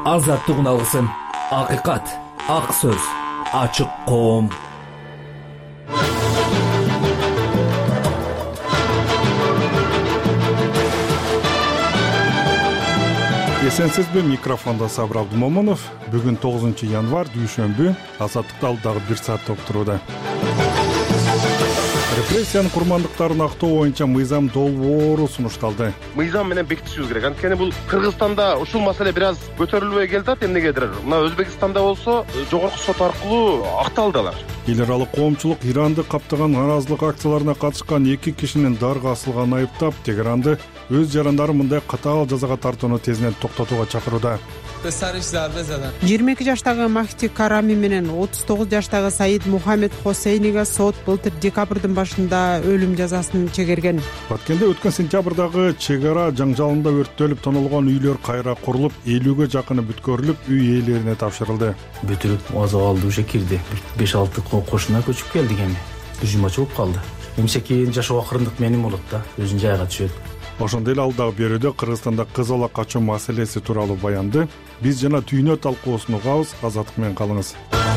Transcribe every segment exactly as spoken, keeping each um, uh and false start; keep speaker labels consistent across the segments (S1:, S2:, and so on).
S1: азаттык алгысым, акыйкат, ак сөз, ачык коом.
S2: Эсенсизби, микрофонда Сабыр Абдумомунов. Бүгүн тогузунчу январь, дүйшөмбү. Азаттыкта ал дагы бир саат токтуруда. Репрессиянын курмандыктарын актоо боюнча мыйзам долбоору сунушталды.
S3: Мыйзам менен бекитишибиз керек. Анткени бул Кыргызстанда ушул маселе бир аз көтөрүлбөй келатат эмнегедир. Мына Өзбекстанда болсо жогорку сот аркылуу акталды алар.
S2: Эл аралык коомчулук Иранды каптаган наразылык акцияларына катышкан эки кишинин дарга асылганын айыптап, Тегеранды өз жарандары мындай катаал жазага тартууну тезинен токтотууга чакырууда.
S4: жыйырма эки жаштагы Махти Карами менен отуз тогуз жаштагы Саид Мухаммед Хосейниге сот былтыр декабрдын башында өлүм жазасын чегерген.
S2: Баткенде өткөн сентябрдагы чек ара жаңжалында өрттөлүп тонолгон үйлөр кайра курулуп, элүүгө жакыны бүткөрүлүп, үй ээлерине тапшырылды.
S1: Бүтүрүп азабалды уже кирди. беш алты кошуна көчүп келдик эми. Бир жума чыгып калды. Эмсе кийин жашоо акырындык менин болот да, өзүнүн жайга түшөт.
S2: Ошондой эле ал дагы берүүдө Кыргызстанда кыз бала качуу маселеси тууралуу баянды. Биз жана түйнө талкуусун угабыз, азаттык менен калыңыз.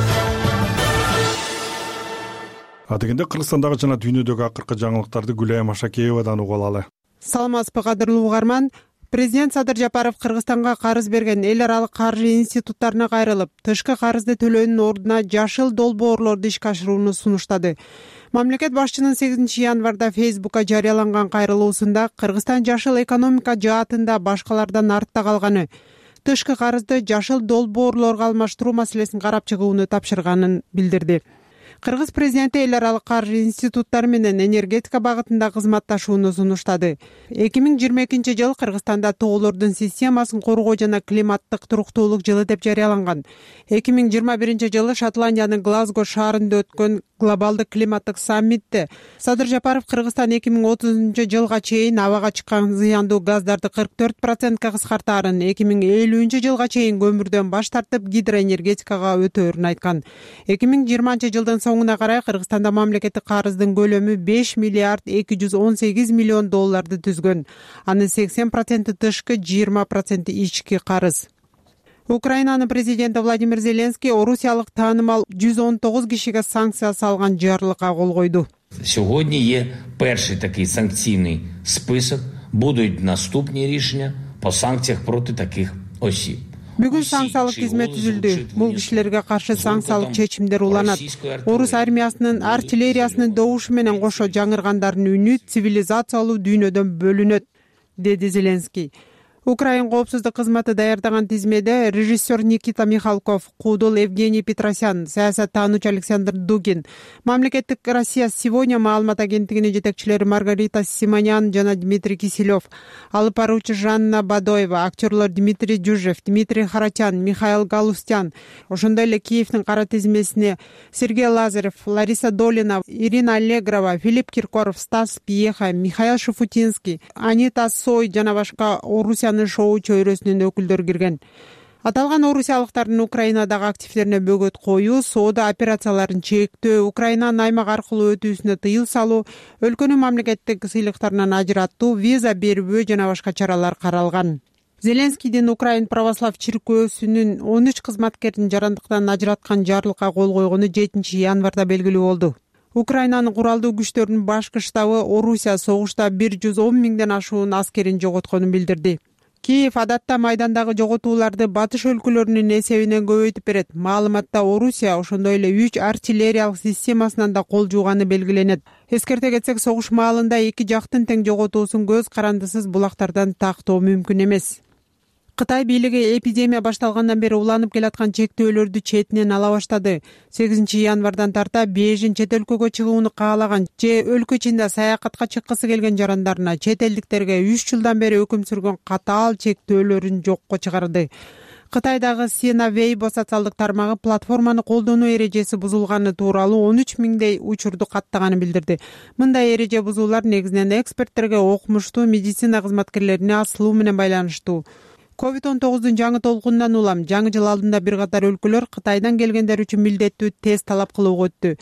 S2: Адегенде Кыргызстандагы жана дүйнөдөгү акыркы жаңылыктарды Гүлай Машакеевадан угуп алалы.
S4: Саламатсызбы, кадырлуу угарман. Президент Садыр Жапаров Кыргызстанга карыз берген эл аралык каржы институттарына кайрылып, тышкы карызды төлөөнүн ордуна жашыл долбоорлорду ишке ашырууну сунуштады. Мамлекет башчынын сегизинчи январда Фейсбукка жарыяланган кайрылуусунда Кыргызстан жашыл экономика жаатында башкалардан артта калганы, тышкы карызды жашыл долбоорлорго алмаштыруу маселесин карап чыгууну тапшырганын билдирди. Кыргыз президенти эл аралык каржы институттары менен энергетика багытында кызматташууну сунуштады. эки миң жыйырма экинчи жыл Кыргызстанда тоолордун системасын коргоо жана климаттык туруктуулук жылы деп жарыяланган. эки миң жыйырма биринчи жылы Шотландиянын Глазго шаарында өткөн глобалдык климаттык саммитте Садыр Жапаров Кыргызстан эки миң отузунчу жылга чейин абага чыккан зыяндуу газдарды кырк төрт процентке кыскартаарын, эки миң элүүнчү жылга чейин көмүрдөн баш тартып гидроэнергетикага өтөөрүн айткан. эки миң жыйырманчы жылдын соңуна карай Кыргызстанда мамлекеттик карыздын көлөмү беш миллиард эки жүз он сегиз миллион долларды түзгөн. Анын сексен проценти тышкы, жыйырма проценти ички карыз. Украинанын президенти Владимир Зеленский орусиялык таанымал жүз он тогуз кишиге санкция салган жарлыкка кол койду.
S5: Сьогодні є перший такий санкційний список, будуть наступні рішення по санкціях проти таких осіб.
S4: Бүгүн санкциялык тизме түзүлдү. Бул кишилерге каршы санкциялык чечимдер уланат. Орус армиясынын артиллериясынын добушу менен кошо жаңыргандардын үнү цивилизациялуу дүйнөдөн бөлүнөт, деди Зеленский. Украин коопсуздук кызматы даярдаган тизмеде режиссер Никита Михалков, Кудул Евгений Петросян, саясаттануучу Александр Дугин, мамлекеттик Россия сегодня маалымат агенттигинин жетекчилери Маргарита Симонян жана Дмитрий Киселев, алып баруучу Жанна Бадоева, актерлор Дмитрий Дюжев, Дмитрий Харатян, Михаил Галустян, ошондой эле Киевдин кара тизмесине Сергей Лазарев, Лариса Долина, Ирина Аллегрова, Филипп Киркоров, Стас Пьеха, Михаил Шуфутинский, Анита Сой жана башка Орусия шоу чөйрөсүнүн өкүлдөрү кирген. Аталган орусиялыктардын Украинадагы активдерине бөгөт коюу, соода операцияларын чектөө, Украинанын аймак аркылуу өтүүсүнө тыйыл салуу, өлкөнүн мамлекеттик сыйлыктарынан ажыраттуу, виза бербөө жана башка чаралар каралган. Зеленскийдин Украин православ чиркөөсүнүн он үч кызматкерин жарандыктан ажыраткан жарлыкка кол койгону жетинчи январда белгилүү болду. Украинанын куралдуу күчтөрүнүн башкы штабы Орусия согушта бир жүз он миңден ашуун аскерин жоготконун билдирди. Киев адатта майдандагы жоготууларды батыш өлкөлөрүнүн эсебинен көбөйтүп берет. Маалыматта Орусия ошондой эле үч артиллериялык системасынан да кол жууганы белгиленет. Эскерте кетсек, согуш маалында эки жактын тең жоготуусун көз карандысыз булактардан тактоо мүмкүн эмес. Кытай бийлиги эпидемия башталгандан бери уланып келаткан чектөөлөрдү четинен ала баштады. сегизинчи январдан тарта Бейжин чет өлкөгө чыгууну каалаган же өлкө ичинде саякатка чыккысы келген жарандарына, чет элдиктерге үч жылдан бери өкүм сүргөн катаал чектөөлөрүн жокко чыгарды. Кытайдагы Сина Weibo социалдык тармагы платформаны колдонуу эрежеси бузулганы тууралуу он үч миңдей учурду каттаганын билдирди. Мындай эреже бузуулар негизинен эксперттерге, окумуштуу медицина кызматкерлерине асылуу менен байланыштуу. ковид он тогуздун жаңы толкунунан улам жаңы жыл алдында бир катар өлкөлөр Кытайдан келгендер үчүн милдеттүү тест талап кылууга өттү.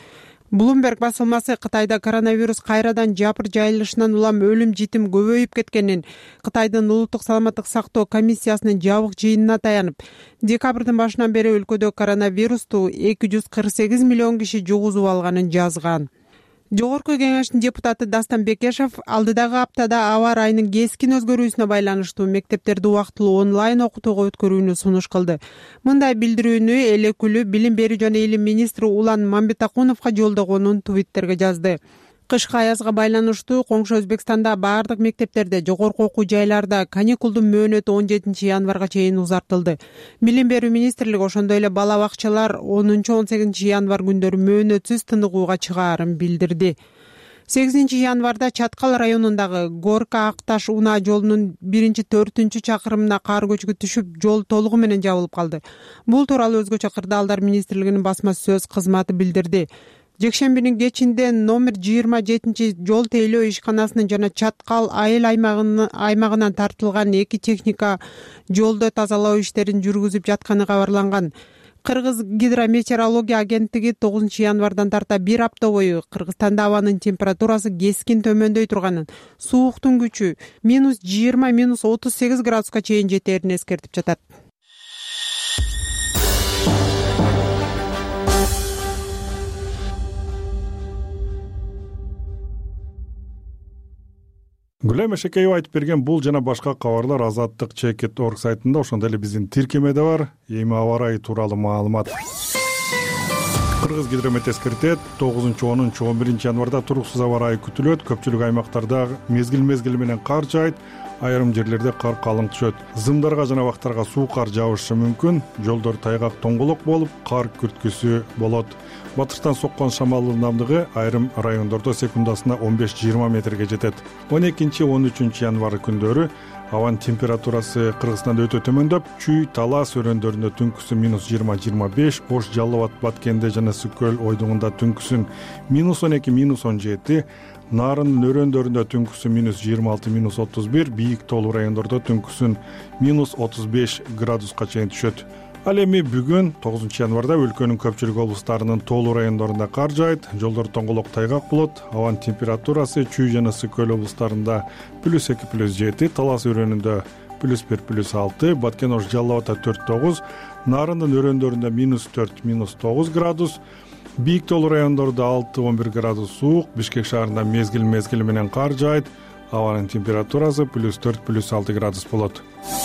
S4: Bloomberg басылмасы Кытайда коронавирус кайрадан жапыр жайылышынан улам өлүм житим көбөйүп кеткенин Кытайдын улуттук саламаттык сактоо комиссиясынын жабык жыйынына таянып, декабрдын башынан бери өлкөдө коронавирусту эки жүз кырк сегиз миллион киши жугузуп алганын жазган. Жогорку кеңештин депутаты Дастан Бекешев алдыдагы аптада аба ырайынын кескин өзгөрүүсүнө байланыштуу мектептерди убактылуу онлайн окутууга өткөрүүнү сунуш кылды. Мындай билдирүүнү элекүлүү Билим берүү жана илим министри Улан Мамбетакуновго жолдогонун Твиттерге жазды. Кышкы аязга байланыштуу коңшу Өзбекстанда баардык мектептерде, жогорку окуу жайларда каникулдун мөөнөтү он жетинчи январга чейин узартылды. Билим берүү министрлиги ошондой эле бала бакчалар онунчу он сегизинчи январ күндөрү мөөнөтсүз тыныгууга чыгаарын билдирди. сегизинчи январда Чаткал районундагы Горка Акташ унаа жолунун биринчи төртүнчү чакырымына кар көчкү түшүп, жол толугу менен жабылып калды. Бул тууралуу өзгөчө кырдаалдар министрлигинин басма сөз кызматы билдирди. Жекшембинин кечинде номер жыйырма жетинчи жол тейлөө ишканасынын жана Чаткал айыл аймагынан тартылган эки техника жолду тазалоо иштерин жүргүзүп жатканы кабарланган. Кыргыз гидрометеорология агенттиги тогузунчу январдан тарта бир апта бою Кыргызстанда абанын температурасы кескин төмөндөй турганын, сууктун күчү минус жыйырма минус отуз сегиз градуска чейин жетээрин эскертип жатат.
S2: Гүлем Эшекеева айтып берген бул жана башка кабарлар Азаттык чекит точка орг сайтында, ошондой эле биздин тиркемеде бар. Эми аба ырайы тууралуу маалымат. Кыргыз гидромет эскертет, тогузунчу онунчу он биринчи январда туруксуз аба ырайы күтүлөт. Көпчүлүк аймактарда мезгил-мезгили менен кар жаайт, айрым жерлерде кар калың түшөт. Зымдарга жана бактарга суу кар жабышы мүмкүн. Жолдор тайгак тоңголок болуп, кар күрткүсү болот. Батыштан соккон шамалдын ылдамдыгы айрым райондордо секундасына он беш жыйырма метрге жетет. он экинчи он үчүнчү январ күндөрү абанын температурасы Кыргызстанда өтө төмөндөп, Чүй, Талас өрөөндөрүндө түнкүсүн минус жыйырма жыйырма беш, Ош, Жалал Абад, Баткенде жана Сүкөл ойдугунда түнкүсүн минус он эки минус он жети, Нарындын өрөөндөрүндө түнкүсүн минус жыйырма алты минус отуз бир, бийик тоолуу райондордо түнкүсүн минус отуз беш градуска чейин түшөт. Ал эми бүгүн тогузунчу январда өлкөнүн көпчүлүк облустарынын тоолуу райондорунда кар жаайт, жолдор тоңголок тайгак болот. Абанын температурасы Чүй жана Сүкөл облустарында плюс эки плюс жети, Талас өрөөнүндө плюс бир плюс алты, Баткен, Ош, Жалал Абадта төрт тогуз, Нарындын өрөөндөрүндө минус төрт минус тогуз градус, бийик тоолуу райондордо алты он бир градус суук, Бишкек шаарында мезгил-мезгили менен кар жаайт, абанын температурасы плюс төрт плюс алты градус болот.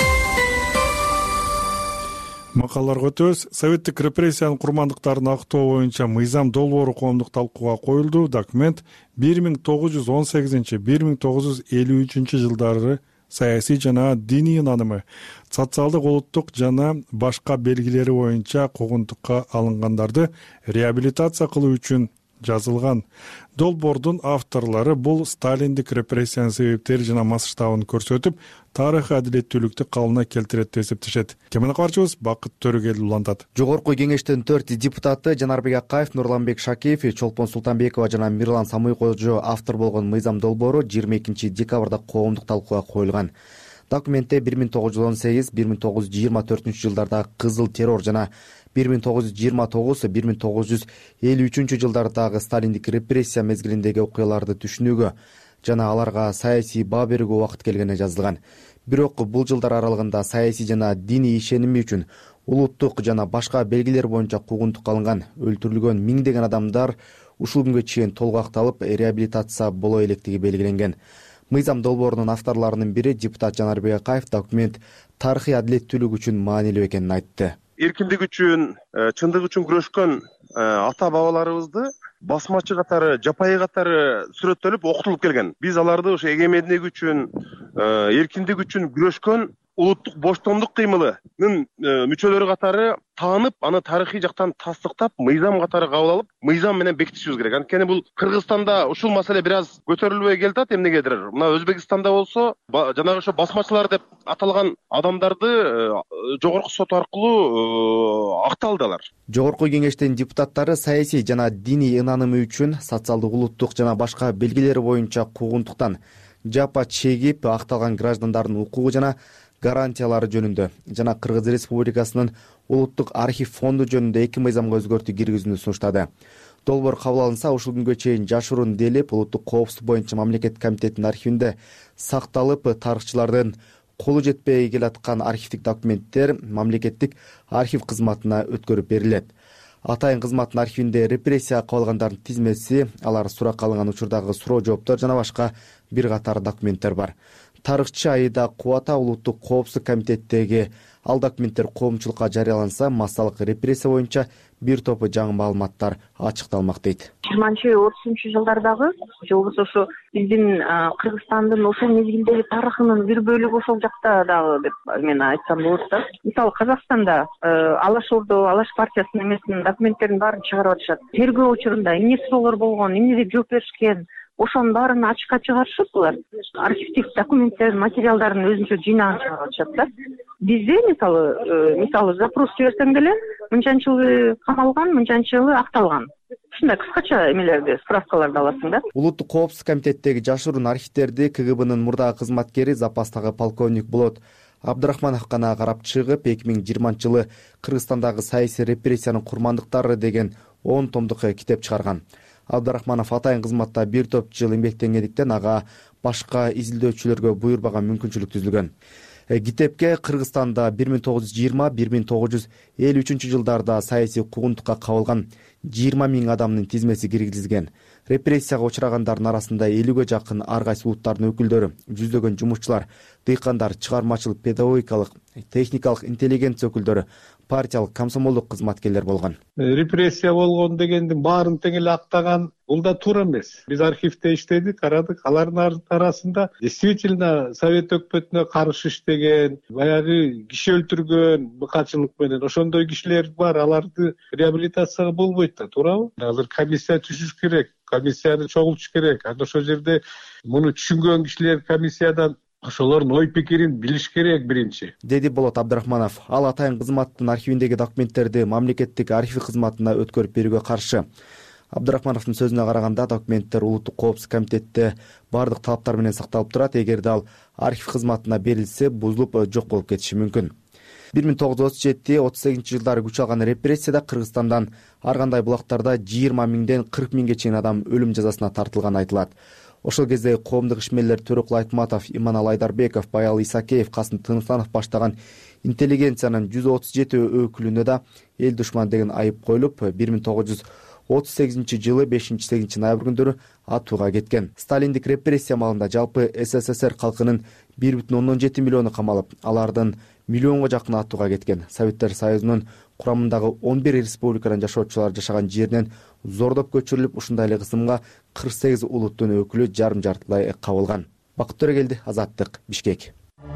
S2: Макалаларга өтөбүз. Советтик репрессиянын курмандыктарын актоо боюнча мыйзам долбоору коомдук талкууга коюлду. Документ бир миң тогуз жүз он сегизинчи — бир миң тогуз жүз элүү үчүнчү жылдары саясий жана диний ынанымы, социалдык, улуттук жана башка белгилери боюнча куугунтукка алынгандарды реабилитация кылуу үчүн жазылган. Долбоордун авторлору бул сталиндик репрессиянын себептери жана масштабын көрсөтүп, тарыхый адилеттүүлүктү калыбына келтирет деп эсептешет. Кемени кабарчыбыз Бакыт Төрөгел улантат.
S6: Жогорку кеңештин төрт депутаты Жанарбек Акаев, Нурланбек Шакеев, Чолпон Султанбекова жана Мирлан Самуйкожо автор болгон мыйзам долбоору жыйырма экинчи декабрда коомдук талкууга коюлган. Документте бир миң тогуз жүз он сегиз — бир миң тогуз жүз жыйырма төртүнчү жылдардагы кызыл террор жана бир миң тогуз жүз жыйырма тогуз — бир миң тогуз жүз элүү үчүнчү жылдардагы сталиндик репрессия мезгилиндеги окуяларды түшүнүүгө жана аларга саясий баа берүүгө убакыт келгени жазылган. Бирок бул жылдар аралыгында саясий жана диний ишеними үчүн улуттук жана башка белгилер боюнча куугунтукка алынган, өлтүрүлгөн миңдеген адамдар ушул күнгө чейин толук акталып, реабилитация боло электиги белгиленген. Мыйзам долбоорунун авторлорунун бири депутат Жанарбек Акаев документ тарыхый адилеттүүлүк үчүн маанилүү экенин айтты.
S3: Эркиндик үчүн, чындык үчүн күрөшкөн ата бабаларыбызды басмачы катары, жапайы катары сүрөттөлүп, окутулуп келген. Биз аларды ошо эгемендик үчүн, эркиндик үчүн күрөшкөн улуттук боштондук кыймылынын мүчөлөрү катары таанып, аны тарыхый жактан тастыктап, мыйзам катары кабыл алып, мыйзам менен бекитишибиз керек. Анткени бул Кыргызстанда ушул маселе бир аз көтөрүлбөй келатат эмнегедир. Мына Өзбекстанда болсо, жанагы ошо басмачылар деп аталган адамдарды жогорку сот аркылуу акталдылар.
S6: Жогорку кеңештин депутаттары саясий жана диний ынанымы үчүн социалдык, улуттук жана башка белгилери боюнча куугунтуктан жапа чегип акталган граждандардын укугу жана гарантиялары жөнүндө жана Кыргыз Республикасынын улуттук архив фонду жөнүндө эки мыйзамга өзгөртүү киргизүүнү сунуштады. Долбоор кабыл алынса, ушул күнгө чейин жашыруун делип, улуттук коопсуздук боюнча мамлекеттик комитеттин архивинде сакталып, тарыхчылардын колу жетпей келаткан архивдик документтер мамлекеттик архив кызматына өткөрүп берилет. Атайын кызматтын архивинде репрессияга кабылгандардын тизмеси, алар суракка алынган учурдагы суроо жооптор жана башка бир катар документтер бар. Тарыхчы Аида Кубата улуттук коопсуздук комитеттеги ал документтер коомчулукка жарыяланса, массалык репрессия боюнча бир топ жаңы маалыматтар ачыкталмак дейт.
S7: жыйырманчы отузунчу жылдардагы же болбосо ошо биздин Кыргызстандын ошол мезгилдеги тарыхынын бир бөлүгү ошол жакта дагы деп мен айтсам болот да. Мисалы Казакстанда Алаш Ордо, Алаш партиясынын эмесинин документтерин баарын чыгарып атышат. Тергөө учурунда эмне суроолор болгон, эмне деп жооп беришкен, ошонун баарын ачыкка чыгарышып, булар архивдик документтердин, материалдарын өзүнчө жыйнагын чыгарып атышат да. Бизде мисалы мисалы запрос жиберсең деле мынчанчы жылы камалган, мынчанчы жылы акталган. Ушундай кыскача эмелерди, справкаларды аласың да.
S6: Улуттук коопсуздук комитеттеги жашыруун архивдерди КГБнын мурдагы кызматкери, запастагы полковник Болот Абдрахманов гана карап чыгып, эки миң жыйырманчы жылы Кыргызстандагы саясий репрессиянын курмандыктары деген он томдук китеп чыгарган. Абдрахманов атайын кызматта бир топ жыл эмгектенгендиктен ага башка изилдөөчүлөргө буйрбаган мүмкүнчүлүк түзүлгөн. Китепке Кыргызстанда бир миң тогуз жүз жыйырма — бир миң тогуз жүз элүү үчүнчү жылдарда саясий куугунтукка кабылган жыйырма миң адамдын тизмеси киргизилген. Репрессияга учурагандардын арасында элүүгө жакын ар кайсы улуттардын өкүлдөрү, жүздөгөн жумушчулар, дыйкандар, чыгармачылык, педагогикалык, техникалык интеллигенция өкүлдөрү, партиялык, комсомолдук кызматкерлер болгон.
S8: Репрессия болгон дегендин баарын тең эле актаган, бул да туура эмес. Биз архивде иштедик, карадык, алардын арасында действительно совет өкмөтүнө каршы иштеген, баягы киши өлтүргөн быкачылык менен ошондой кишилер бар, аларды реабилитацияга болбойт да, туурабы? Азыр комиссия түзүш керек, комиссияны чогултуш керек. Анда ошол жерде муну түшүнгөн кишилер комиссиядан ошолордун ой пикирин билиш керек биринчи,
S6: деди Болот Абдрахманов. Ал атайын кызматтын архивиндеги документтерди мамлекеттик архив кызматына өткөрүп берүүгө каршы. Абдрахмановдун сөзүнө караганда, документтер улуттук коопсуздук комитетте бардык талаптар менен сакталып турат. Эгерде ал архив кызматына берилсе, бузулуп жок болуп кетиши мүмкүн. бир миң тогуз жүз отуз жети — отуз сегизинчи жылдары күч алган репрессияда Кыргызстандан ар кандай булактарда жыйырма миңден кырк миңге чейин адам өлүм жазасына тартылганы айтылат. Ошол кезде коомдук ишмерлер Төрөкул Айтматов, Иманал Айдарбеков, Баял Исакеев, Касым Тыныстанов баштаган интеллигенциянын жүз отуз жети өкүлүнө да эл душман деген айып коюлуп, бир миң тогуз жүз отуз сегизинчи жылы бешинчи — сегизинчи ноябрь күндөрү атууга кеткен. Сталиндик репрессия маалында жалпы СССР калкынын бир бүтүн ондон жети миллиону камалып, алардын миллионго жакын атууга кеткен. Советтер Союзунун курамындагы он бир республикадан жашоочулар жашаган жеринен зордоп көчүрүлүп, ушундай эле кысымга кырк сегиз улуттун өкүлү жарым жартылай кабылган. Бакыт Төрөгелди, Азаттык, Бишкек.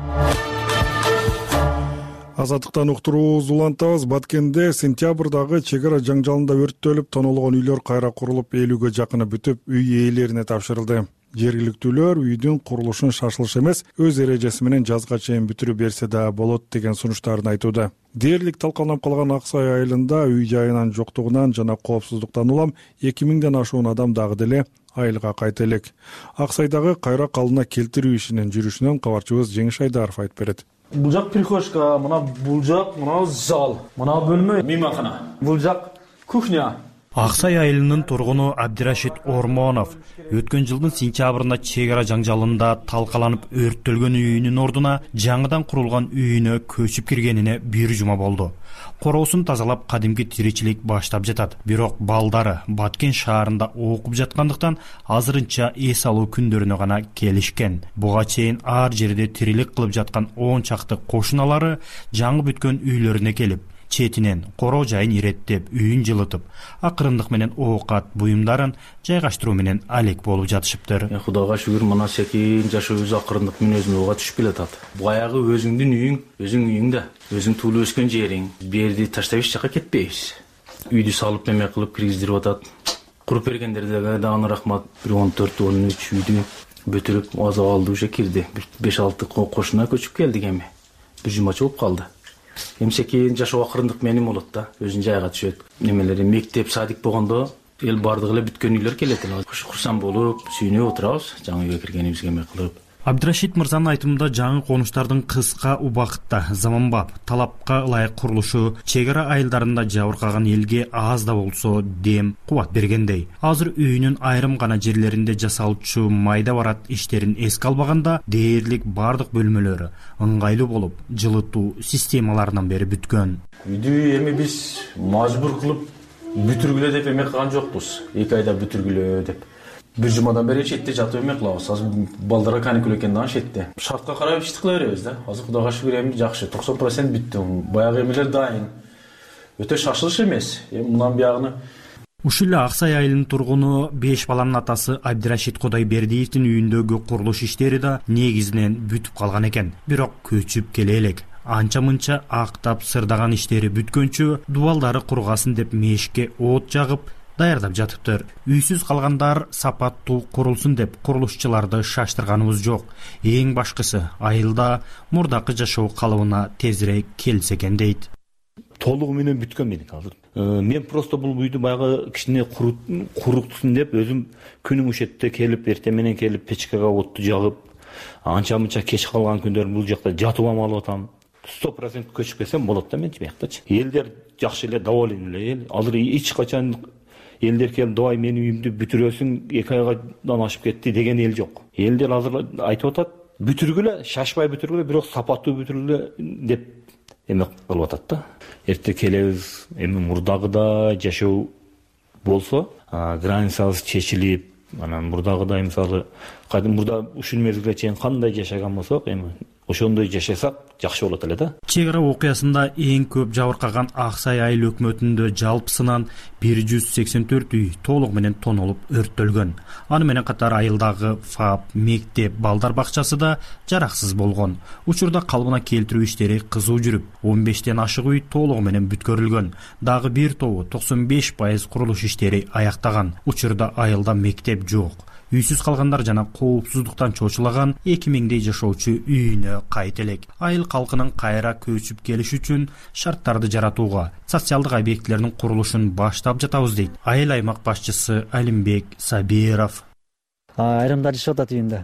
S2: Азаттыктан уктуруубузду улантабыз. Баткенде сентябрдагы чек ара жаңжалында өрттөлүп, тонолгон үйлөр кайра курулуп, элүүгө жакыны бүтүп, үй ээлерине тапшырылды. Жергиликтүүлөр үйдүн курулушун шашылыш эмес, өз эрежеси менен жазга чейин бүтүрүп берсе да болот деген сунуштарын айтууда. Дээрлик талкаланып калган Аксай айылында үй жайынын жоктугунан жана коопсуздуктан улам эки миңден ашуун адам дагы деле айылга кайта элек. Аксайдагы кайра калына келтирүү ишинин жүрүшүнөн кабарчыбыз Жеңиш Айдаров айтып берет.
S1: Бул жак прихожка, мына бул жак, мына зал, мына бөлмө мейманкана, бул жак кухня.
S9: Аксай айылынын тургуну Абдирашид Ормонов өткөн жылдын сентябрында чек ара жаңжалында талкаланып өрттөлгөн үйүнүн ордуна жаңыдан курулган үйүнө көчүп киргенине бир жума болду. Короосун тазалап кадимки тиричилик баштап жатат. Бирок балдары Баткен шаарында окуп жаткандыктан азырынча эс алуу күндөрүнө гана келишкен. Буга чейин ар жерде тирилик кылып жаткан он чакты кошуналары жаңы бүткөн үйлөрүнө келип, четинен короо жайын иреттеп, үйүн жылытып, акырындык менен оокат буюмдарын жайгаштыруу менен алек болуп жатышыптыр.
S1: Кудайга шүгүр, мына секин жашообуз акырындык менен өзүнө оога түшүп келатат. Баягы өзүңдүн үйүң, өзүң үйүңдө, өзүң туулуп өскөн жериң. Берди таштап эч жака кетпейбиз. Үйдү салып эме кылып киргиздирип атат. Куруп бергендерге дагы рахмат. Бир он төрт он үч үйдү бүтүрүп аза алды, уже кирди. беш алты кошуна көчүп келдик эми. Бир жумача болуп калды. Эмсекин жашоо акырындык менен болот да, өзүн жайга түшөт. Немелери мектеп, садик болгондо эл бардыгы эле бүткөн үйлөр келет эле. Курсан болуп, сүйүнүп отурабыз, жаңы үйгө киргенибизге эме кылып.
S9: Абдирашид мырзанын айтымында жаңы конуштардын кыска убакытта заманбап талапка ылайык курулушу чек ара айылдарында жабыркаган элге аз да болсо дем кубат бергендей. Азыр үйүнүн айрым гана жерлеринде жасалчу майда барат иштерин эске албаганда дээрлик бардык бөлмөлөрү ыңгайлуу болуп жылытуу системаларынан бери бүткөн.
S1: Үйдү эми биз мажбур кылып бүтүргүлө деп эме кылган жокпуз. эки айда бүтүргүлө деп. Бир жумадан бери четте жатып эме кылабыз. Азыр балдарга каникул экен дагы четте. Шартка карап ишти кыла беребиз да. Азыр Кудайга шүгүр эми жакшы, токсон процент бүттү. Баягы эмелер дайын. Өтө шашылыш эмес. Эми мындан биягыны
S9: Ушул эле Аксай айылынын тургуну беш баланын атасы Абдирашид Кудайбердиевдин үйүндөгү курулуш иштери да негизинен бүтүп калган экен. Бирок көчүп келе элек. Анча-мынча актап сырдаган иштери бүткөнчө дубалдары кургасын деп мешке от жагып даярдап жатыптыр. Үйсүз калгандар сапаттуу курулсун деп курулушчуларды шаштырганыбыз жок. Эң башкысы айылда мурдакы жашоо калыбына тезирээк келсе экен дейт.
S10: Толугу менен бүткөн меник азыр. Мен просто бул үйдү баягы кичине куруктун деп өзүм күнүң ушетте келип, эртең менен келип печкага отту жагып, анча-мынча кеч калган күндөр бул жакта жатып алып атам. сто процент көчүп келсем болот да мен жибаяктачы. Элдер жакшы эле доволен эле. Азыр эч качан элдер келип давай менин үйүмдү бүтүрөсүң, эки айдан ашып кетти деген эл жок. Элдер азыр айтып атат, бүтүргүлө, шашпай бүтүргүлө, бирок сапаттуу бүтүргүлө деп эме кылып атат да. Эрте келебиз, эми мурдагыдай жашоо болсо, границабыз чечилип, анан мурдагыдай мисалы, кайдым мурда ушул мезгилге чейин кандай жашаган болсок, эми ошондой жашасак жакшы болот эле да.
S9: Чек ара окуясында эң көп жабыркаган Аксай айыл өкмөтүндө жалпысынан бир жүз сексен төрт үй толугу менен тонолуп өрттөлгөн. Аны менен катар айылдагы ФАП, мектеп, балдар бакчасы да жараксыз болгон. Учурда калыбына келтирүү иштери кызуу жүрүп, он бештен ашык үй толугу менен бүткөрүлгөн. Дагы бир тобу токсон беш пайыз курулуш иштери аяктаган. Учурда айылда мектеп жок. Үйсүз калгандар жана коопсуздуктан чочулаган эки миңдей жашоочу үйүнө кайт элек. Айыл калкынын кайра көчүп келиш үчүн шарттарды жаратууга, социалдык объектилердин курулушун баштап жатабыз дейт айыл аймак башчысы Алимбек Сабиров.
S11: Айрымдар жашап атат үйүндө.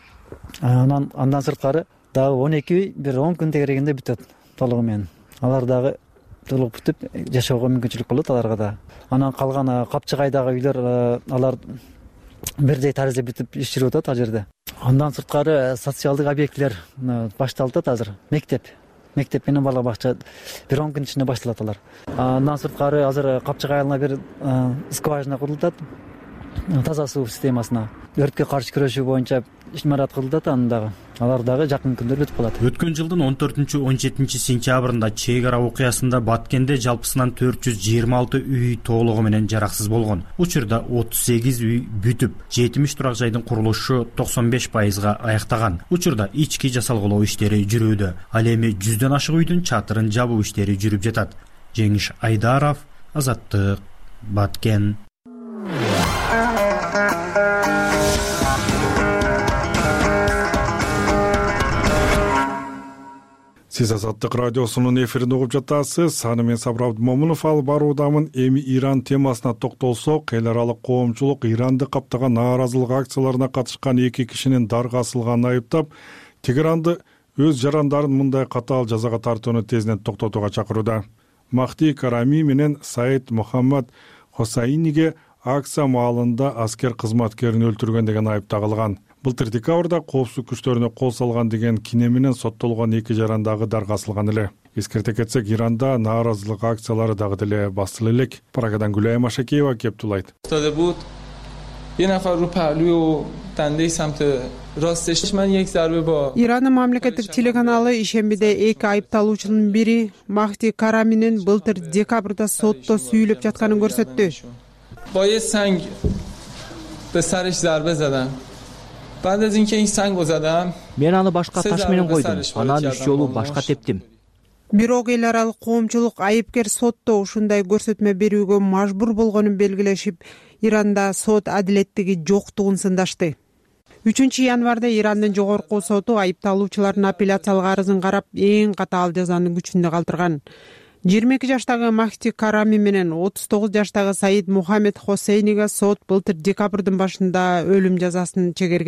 S11: Анан андан сырткары дагы он эки үй бир он күн тегерегинде бүтөт толугу менен. Алар дагы толук бүтүп жашоого мүмкүнчүлүк болот аларга да. Анан калган Капчыгайдагы үйлөр алар бирдей тарза бүтүп иш жүрүп атат ал жерде. Андан сырткары социалдык объектилер башталып атат азыр. Мектеп, мектеп менен бала бакча бир он күн ичинде башталат алар. Андан сырткары азыр Капчыгай айылына бир скважина курулуп атат. Таза суу системасына өрткө каршы күрөшүү боюнча ишмарат кылып атат андагы. Алар дагы жакын күндөр бүтүп калат.
S9: Өткөн жылдын он төртүнчү он жетинчи сентябрында чек ара окуясында Баткенде жалпысынан төрт жүз жыйырма алты үй толугу менен жараксыз болгон. Учурда отуз сегиз үй бүтүп, жетимиш турак жайдын курулушу токсон беш пайызга аяктаган. Учурда ички жасалгылоо иштери жүрүүдө. Ал эми жүздөн ашык үйдүн чатырын жабуу иштери жүрүп жатат. Жеңиш Айдаров, Азаттык, Баткен.
S2: Сиз Азаттык радиосунун эфирин угуп жатасыз. Аны мен Сабыр Абдымомунов алып баруудамын. Эми Иран темасына токтолсок, эл аралык коомчулук Иранды каптаган нааразылык акцияларына катышкан эки кишинин дарга асылганын айыптап, Тегеранды өз жарандарын мындай катаал жазага тартууну тезинен токтотууга чакырууда. Махди Карами менен Саид Мухаммад Хосаиниге акция маалында аскер кызматкерин өлтүргөн деген айып тагылган. Былтыр декабрда коопсуздук күчтөрүнө кол салган деген кине менен соттолгон эки жаран дагы дарга асылган эле. Эскерте кетсек, Иранда нааразылык акциялары дагы деле бастыла элек. Прагадан Гүлайым Ашакеева кептулайт.
S4: Иранын мамлекеттик телеканалы ишембиде эки айыпталуучунун бири Махди Караминин былтыр декабрда сотто сүйүлүп жатканын көрсөттү.
S12: Мен аны башка таш менен койдум, анан үч жолу башка тептим.
S4: Бирок эл аралык коомчулук айыпкер сотто ушундай көрсөтмө берүүгө мажбур болгонун белгилешип, Иранда сот адилеттиги жоктугун сындашты. үчүнчү январда Ирандын жогорку соту айыпталуучулардын апелляциялык арызын карап, эң катаал жазаны күчүндө калтырган. жыйырма эки жаштагы Махди Карами менен отуз тогуз жаштагы Саид Мухаммед Хосейниге сот былтыр декабрдын башында өлүм жазасын чегерген.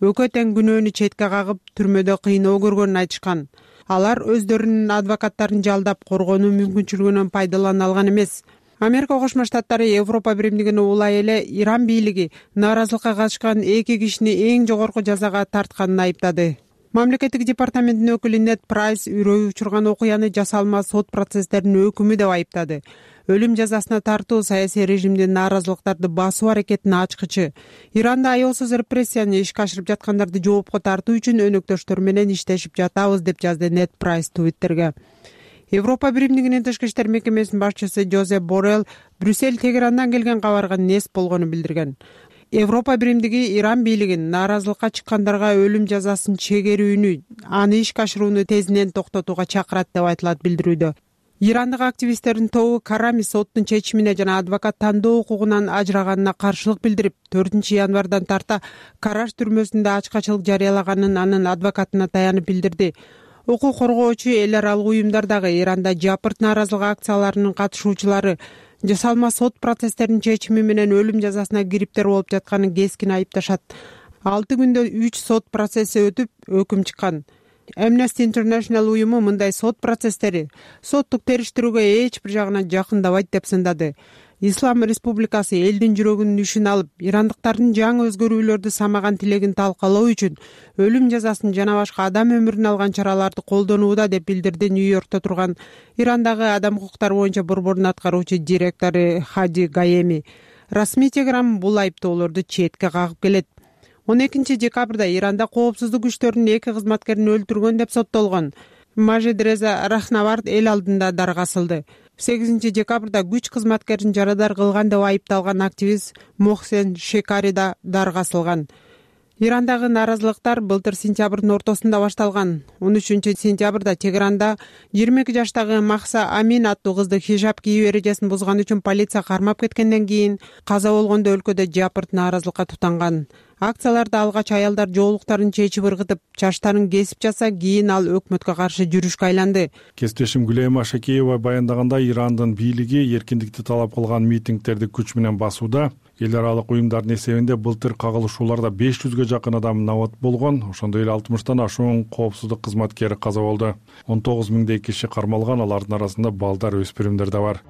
S4: экөө тең күнөөнү четке кагып түрмөдө кыйноо көргөнүн айтышкан. Алар өздөрүнүн адвокаттарын жалдап коргонуу мүмкүнчүлүгүнөн пайдалана алган эмес. Америка Кошмо Штаттары Европа биримдигине улай эле Иран бийлиги нааразылыкка катышкан эки кишини эң жогорку жазага тартканын айыптады. Мамлекеттик департаменттин өкүлү Нед Прайс үрөй учурган окуяны жасалма сот процесстеринин өкүмү деп айыптады. Өлүм жазасына тартуу саясий режимдин нааразылыктарды басуу аракетинин ачкычы. Иранда аялсыз репрессияны ишке ашырып жаткандарды жоопко тартуу үчүн өнөктөштөр менен иштешип жатабыз деп жазды Нед Прайс Твиттерге. Европа биримдигинин тышкы иштер мекемесинин башчысы Жозеп Боррелл Брюссель Тегерандан келген кабарга нес болгонун билдирген. Европа биримдиги Иран бийлигин нааразылыкка чыккандарга өлүм жазасын чегерүүнү, аны ишке ашырууну тезинен токтотууга чакырат деп айтылат билдирүүдө. Ирандык активисттердин тобу Карами соттун чечимине жана адвокат тандоо укугунан ажыраганына каршылык билдирип, төртүнчү январдан тарта Караш түрмөсүндө ачкачылык жарыялаганын анын адвокатына таянып билдирди. Укук коргоочу эл аралык уюмдар дагы Иранда жапырт нааразылык акцияларынын катышуучулары жасалма сот процесстеринин чечими менен өлүм жазасына кириптер болуп жатканын кескин айыпташат. Алты күндө үч сот процесси өтүп, өкүм чыккан. Amnesty International уюму мындай сот процесстери соттук териштирүүгө эч бир жагынан жакындабайт деп сындады. Ислам Республикасы элдин жүрөгүнүн ишин алып, ирандыктардын жаңы өзгөрүүлөрдү самаган тилегин талкалоо үчүн өлүм жазасын жана башка адам өмүрүн алган чараларды колдонууда деп билдирди Нью-Йоркто турган Ирандагы адам укуктары боюнча борбордун аткаруучу директору Хади Гаеми. Расмий Тегеран бул айыптоолорду четке кагып келет. он экинчи декабрда Иранда коопсуздук күчтөрүнүн эки кызматкерин өлтүргөн деп соттолгон Мажид Реза Рахнавард эл алдында дарга асылды. сегизинчи декабрда күч кызматкерин жарадар кылган деп айыпталган активист Мохсен Шекари да дарга асылган. Ирандагы нааразылыктар былтыр сентябрдын ортосунда башталган. он үчүнчү сентябрда Тегеранда жыйырма эки жаштагы Махса Амин аттуу кызды хижап кийүү эрежесин бузган үчүн полиция кармап кеткенден кийин каза болгондо өлкөдө жапырт нааразылыкка тутанган. Акцияларда алгач аялдар жоолуктарын чечип ыргытып, чачтарын кесип жатса, кийин ал өкмөткө каршы жүрүшкө айланды.
S2: Кесиптешим Гүлайма Шакеева баяндагандай, Ирандын бийлиги эркиндикти талап кылган митингтерди күч менен басууда. Эл аралык уюмдардын эсебинде былтыр кагылышууларда беш жүзгө жакын адам набат болгон, ошондой эле алтымыштан ашуун коопсуздук кызматкери каза болду. он тогуз миңдей киши кармалган, алардын арасында балдар, өспүрүмдөр да бар.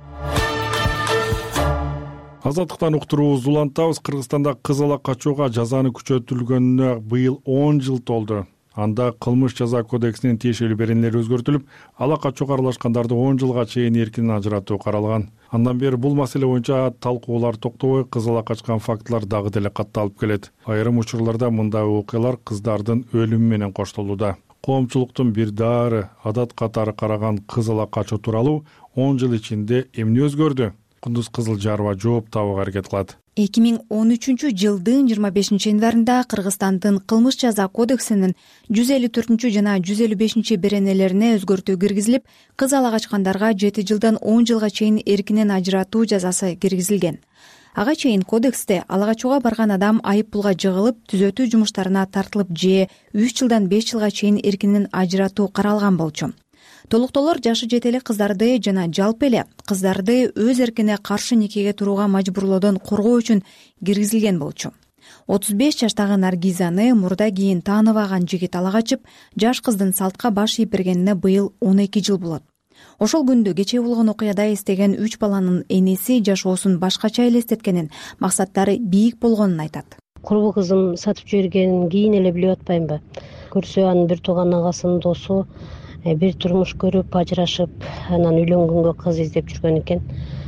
S2: Азаттыктан уктуруубузду улантабыз. Кыргызстанда кыз ала качууга жазаны күчөтүлгөнүнө быйыл он жыл толду. Анда кылмыш жаза кодексинин тиешелүү беренелери өзгөртүлүп, ала качууга аралашкандарды он жылга чейин эркинен ажыратуу каралган. Андан бери бул маселе боюнча талкуулар токтобой, кыз ала качкан фактылар дагы деле катталып келет. Айрым учурларда мындай окуялар кыздардын өлүмү менен коштолууда. Коомчулуктун бир даары адат катары караган кыз ала качуу тууралуу он жыл ичинде эмне өзгөрдү? Кундуз Кызылжарова жооп табууга аракет кылат.
S13: эки миң он үчүнчү жылдын жыйырма бешинчи январында Кыргызстандын кылмыш жаза кодексинин жүз элүү төртүнчү жана жүз элүү бешинчи беренелерине өзгөртүү киргизилип, кыз ала качкандарга жети жылдан он жылга чейин эркинен ажыратуу жазасы киргизилген. Ага чейин кодексте ала качууга барган адам айып пулга жыгылып, түзөтүү жумуштарына тартылып же үч жылдан беш жылга чейин эркинен ажыратуу каралган болчу. Толуктоолор жашы жете эле кыздарды жана жалпы эле кыздарды өз эркине каршы никеге турууга мажбурлоодон коргоо үчүн киргизилген болчу. отуз беш жаштагы Наргизаны мурда кийин тааныбаган жигит ала качып, жаш кыздын салтка баш ийип бергенине быйыл он эки жыл болот. Ошол күндү кечээ болгон окуяда эстеген үч баланын энеси жашоосун башкача элестеткенин, максаттары бийик болгонун айтат.
S14: Курбу кызым сатып жибергенин кийин эле билип атпаймынбы? Көрсө анын бир тууган агасынын досу бир турмуш көрүп, ажырашып, анан үйлөнгөнгө кыз издеп жүргөн экен.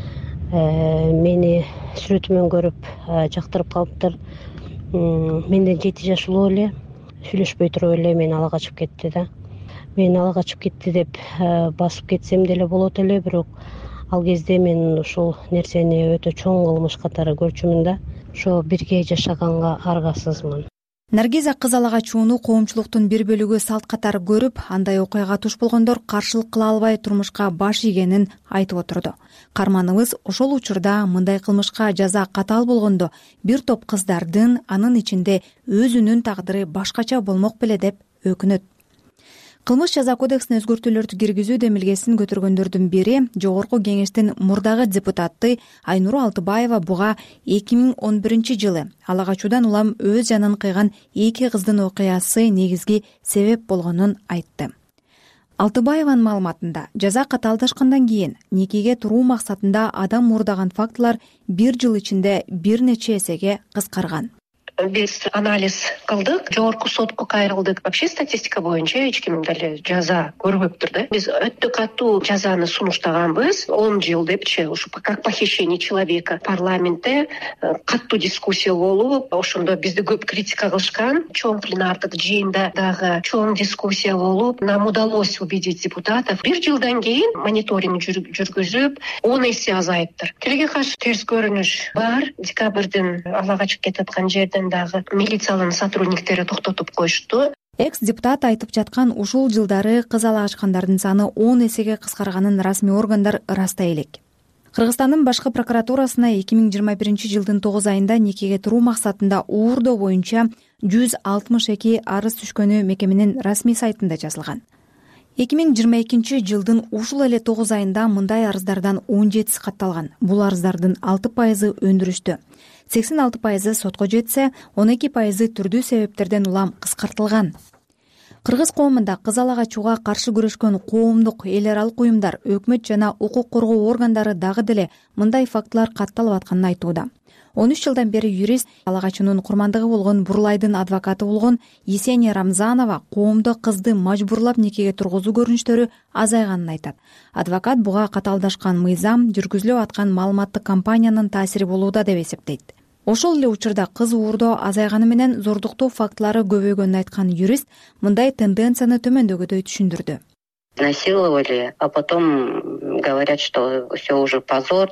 S14: Мени сүрөтүмөн көрүп жактырып калыптыр. Менден жети жаш улуу эле, сүйлөшпөй туруп эле мени ала качып кетти да. Мени ала качып кетти деп басып кетсем деле болот эле, бирок ал кезде мен ушул нерсени өтө чоң кылмыш катары көрчүмүн да. Ошо бирге жашаганга аргасызмын.
S13: Наргиза кыз ала качууну коомчулуктун бир бөлүгү салт катары көрүп, андай окуяга туш болгондор каршылык кыла албай турмушка баш ийгенин айтып отурду. Карманыбыз ошол учурда мындай кылмышка жаза катаал болгондо бир топ кыздардын, анын ичинде өзүнүн тагдыры башкача болмок беле деп өкүнөт. кылмыш жаза кодексине өзгөртүүлөрдү киргизүү демилгесин көтөргөндөрдүн бири жогорку кеңештин мурдагы депутаты Айнуру Алтыбаева буга эки миң он биринчи жылы ала качуудан улам өз жанын кыйган эки кыздын окуясы негизги себеп болгонун айтты. Алтыбаеванын маалыматында жаза катаалдашкандан кийин никеге туруу максатында адам мурдаган фактылар бир жыл ичинде бир нече эсеге кыскарган.
S15: Биз анализ кылдык, жогорку сотко кайрылдык. Вообще статистика боюнча эч ким деле жаза көрбөптүр да. Биз өтө катуу жазаны сунуштаганбыз. он жыл депчи, ушу как похищение человека. Парламентте катуу дискуссия болуп, ошондо бизди көп критика кылышкан. Чоң пленардык жыйында дагы чоң дискуссия болуп, нам удалось убедить депутатов. Бир жылдан кийин мониторинг жүргүзүп, он эсе азайыптыр. Тилге каршы терс көрүнүш бар. Декабрдын ала качып кетаткан жерден дагы милициянын сотрудниктери токтотуп коюшту.
S13: Экс-депутат айтып жаткан ушул жылдары кыз ала качкандардын саны он эсеге кыскарганын расмий органдар ырастай элек. Кыргызстандын башкы прокуратурасына эки миң жыйырма биринчи жылдын тогуз айында никеге туруу максатында уурдоо боюнча жүз алтымыш эки арыз түшкөнү мекеменин расмий сайтында жазылган. эки миң жыйырма экинчи жылдын ушул эле тогуз айында мындай арыздардан он жетиси катталган. Бул арыздардын алты пайызы өндүрүштө, сексен алты пайызы сотко жетсе, он эки пайызы түрдүү себептерден улам кыскартылган. Кыргыз коомунда кыз ала качууга каршы күрөшкөн коомдук эл аралык уюмдар, өкмөт жана укук коргоо органдары дагы деле мындай фактылар катталып атканын айтууда. он үч жылдан бери юрист, ала качуунун курмандыгы болгон Бурлайдын адвокаты болгон Есения Рамзанова коомдо кызды мажбурлап никеге тургузуу көрүнүштөрү азайганын айтат. Адвокат буга катаалдашкан мыйзам, жүргүзүлүп аткан маалыматтык кампаниянын таасири болууда деп эсептейт. Ошол эле учурда кыз уурдоо азайганы менен зордуктоо фактылары көбөйгөнүн айткан юрист мындай тенденцияны төмөндөгүдөй түшүндүрдү.
S16: Насиловали, а потом говорят, что все уже позор.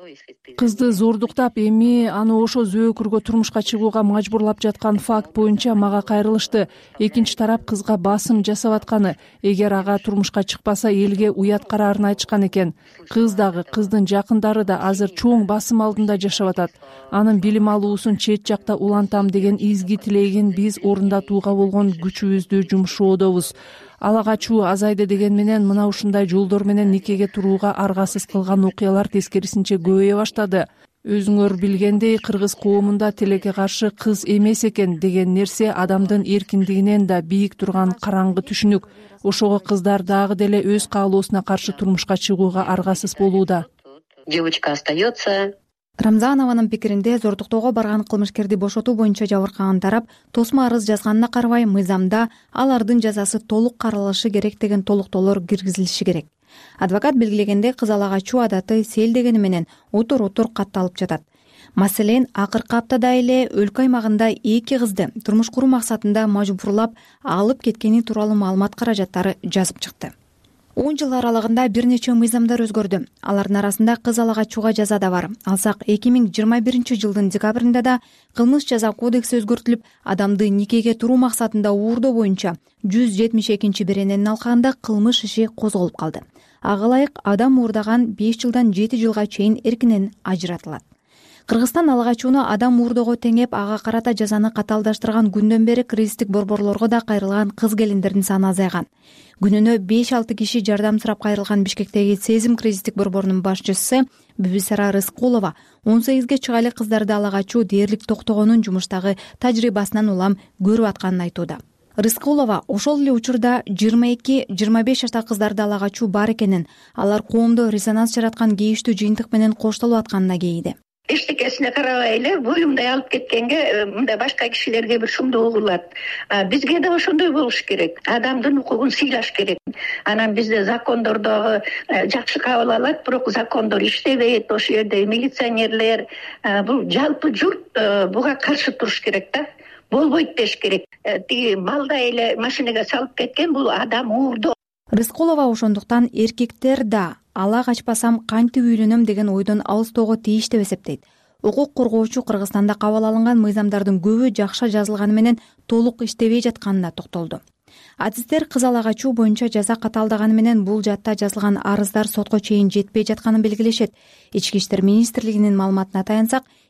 S17: Кызды зордуктап, эми аны ошо зөөкүргө турмушка чыгууга мажбурлап жаткан факт боюнча мага кайрылышты. Экинчи тарап кызга басым жасап атканы, эгер ага турмушка чыкпаса элге уят караарын айтышкан экен. Кыз дагы, кыздын жакындары да азыр чоң басым алдында жашап атат. Анын билим алуусун чет жакта улантам деген изги тилегин биз орундатууга болгон күчүбүздү жумшоодобуз. Ала качуу азайды деген менен мына ушундай жолдор менен никеге турууга аргасыз кылган окуялар тескерисинче көбөйө баштады. Өзүңөр билгендей, кыргыз коомунда тилекке каршы кыз эмес экен деген нерсе адамдын эркиндигинен да бийик турган караңгы түшүнүк. Ошого кыздар дагы деле өз каалоосуна каршы турмушка чыгууга аргасыз болууда.
S16: Девочка остается.
S13: Рамзанованын пикиринде, зордуктоого барган кылмышкерди бошотуу боюнча жабыркаган тарап тосмо арыз жазганына карабай, мыйзамда алардын жазасы толук каралышы керек деген толуктоолор киргизилиши керек. Адвокат белгилегендей, кыз ала качуу адаты сел дегени менен утур-утур катталып жатат. Маселен, акыркы аптада эле өлкө аймагында эки кызды турмуш куруу максатында мажбурлап алып кеткени тууралуу маалымат каражаттары жазып чыкты. он жыл аралыгында бир нече мыйзамдар өзгөрдү. Алардын арасында кыз ала качууга жаза да бар. Алсак, эки миң жыйырма биринчи жылдын декабрында да кылмыш жаза кодекси өзгөртүлүп, адамды никеге туруу максатында уурдоо боюнча жүз жетимиш экинчи берененин алкагында кылмыш иши козголуп калды. Ага ылайык адам уурдаган беш жылдан жети жылга чейин эркинен ажыратылат. Кыргызстан ала качууну адам уурдоого теңеп, ага карата жазаны катаалдаштырган күндөн бери кризистик борборлорго да кайрылган кыз келиндердин саны азайган. Күнүнө беш алты киши жардам сурап кайрылган Бишкектеги Сезим кризистик борборунун башчысы Бүбүсара Рыскулова он сегизге чыгайлы кыздарды ала качуу дээрлик токтогонун жумуштагы тажрыйбасынан улам көрүп атканын айтууда. Рыскулова ошол эле учурда жыйырма эки жыйырма беш жаштагы кыздарды ала качуу бар экенин, алар коомдо резонанс жараткан кейиштүү жыйынтык менен коштолуп атканына кейиди.
S15: Эчтекесине карабай эле боюмдай алып кеткенге мындай башка кишилерге бир шумдуу угулат. Бизге да ошондой болуш керек. Адамдын укугун сыйлаш керек. Анан бизде закондор дагы жакшы кабыл алат, бирок закондор иштебейт. Ошол жерде милиционерлер, бул жалпы журт буга каршы туруш керек да. Болбойт деш керек. Тиги балдай эле машинеге салып кеткен бул адам уурдоо.
S13: Рыскулова ошондуктан эркектер да ала качпасам кантип үйлөнөм деген ойдон алыстоого тийиш деп эсептейт. Укук коргоочу Кыргызстанда кабыл алынган мыйзамдардын көбү жакшы жазылганы менен толук иштебей жатканына токтолду. Адистер кыз ала качуу боюнча жаза катаалдаганы менен бул жатта жазылган арыздар сотко чейин жетпей жатканын белгилешет. Ички иштер министрлигинин маалыматына таянсак,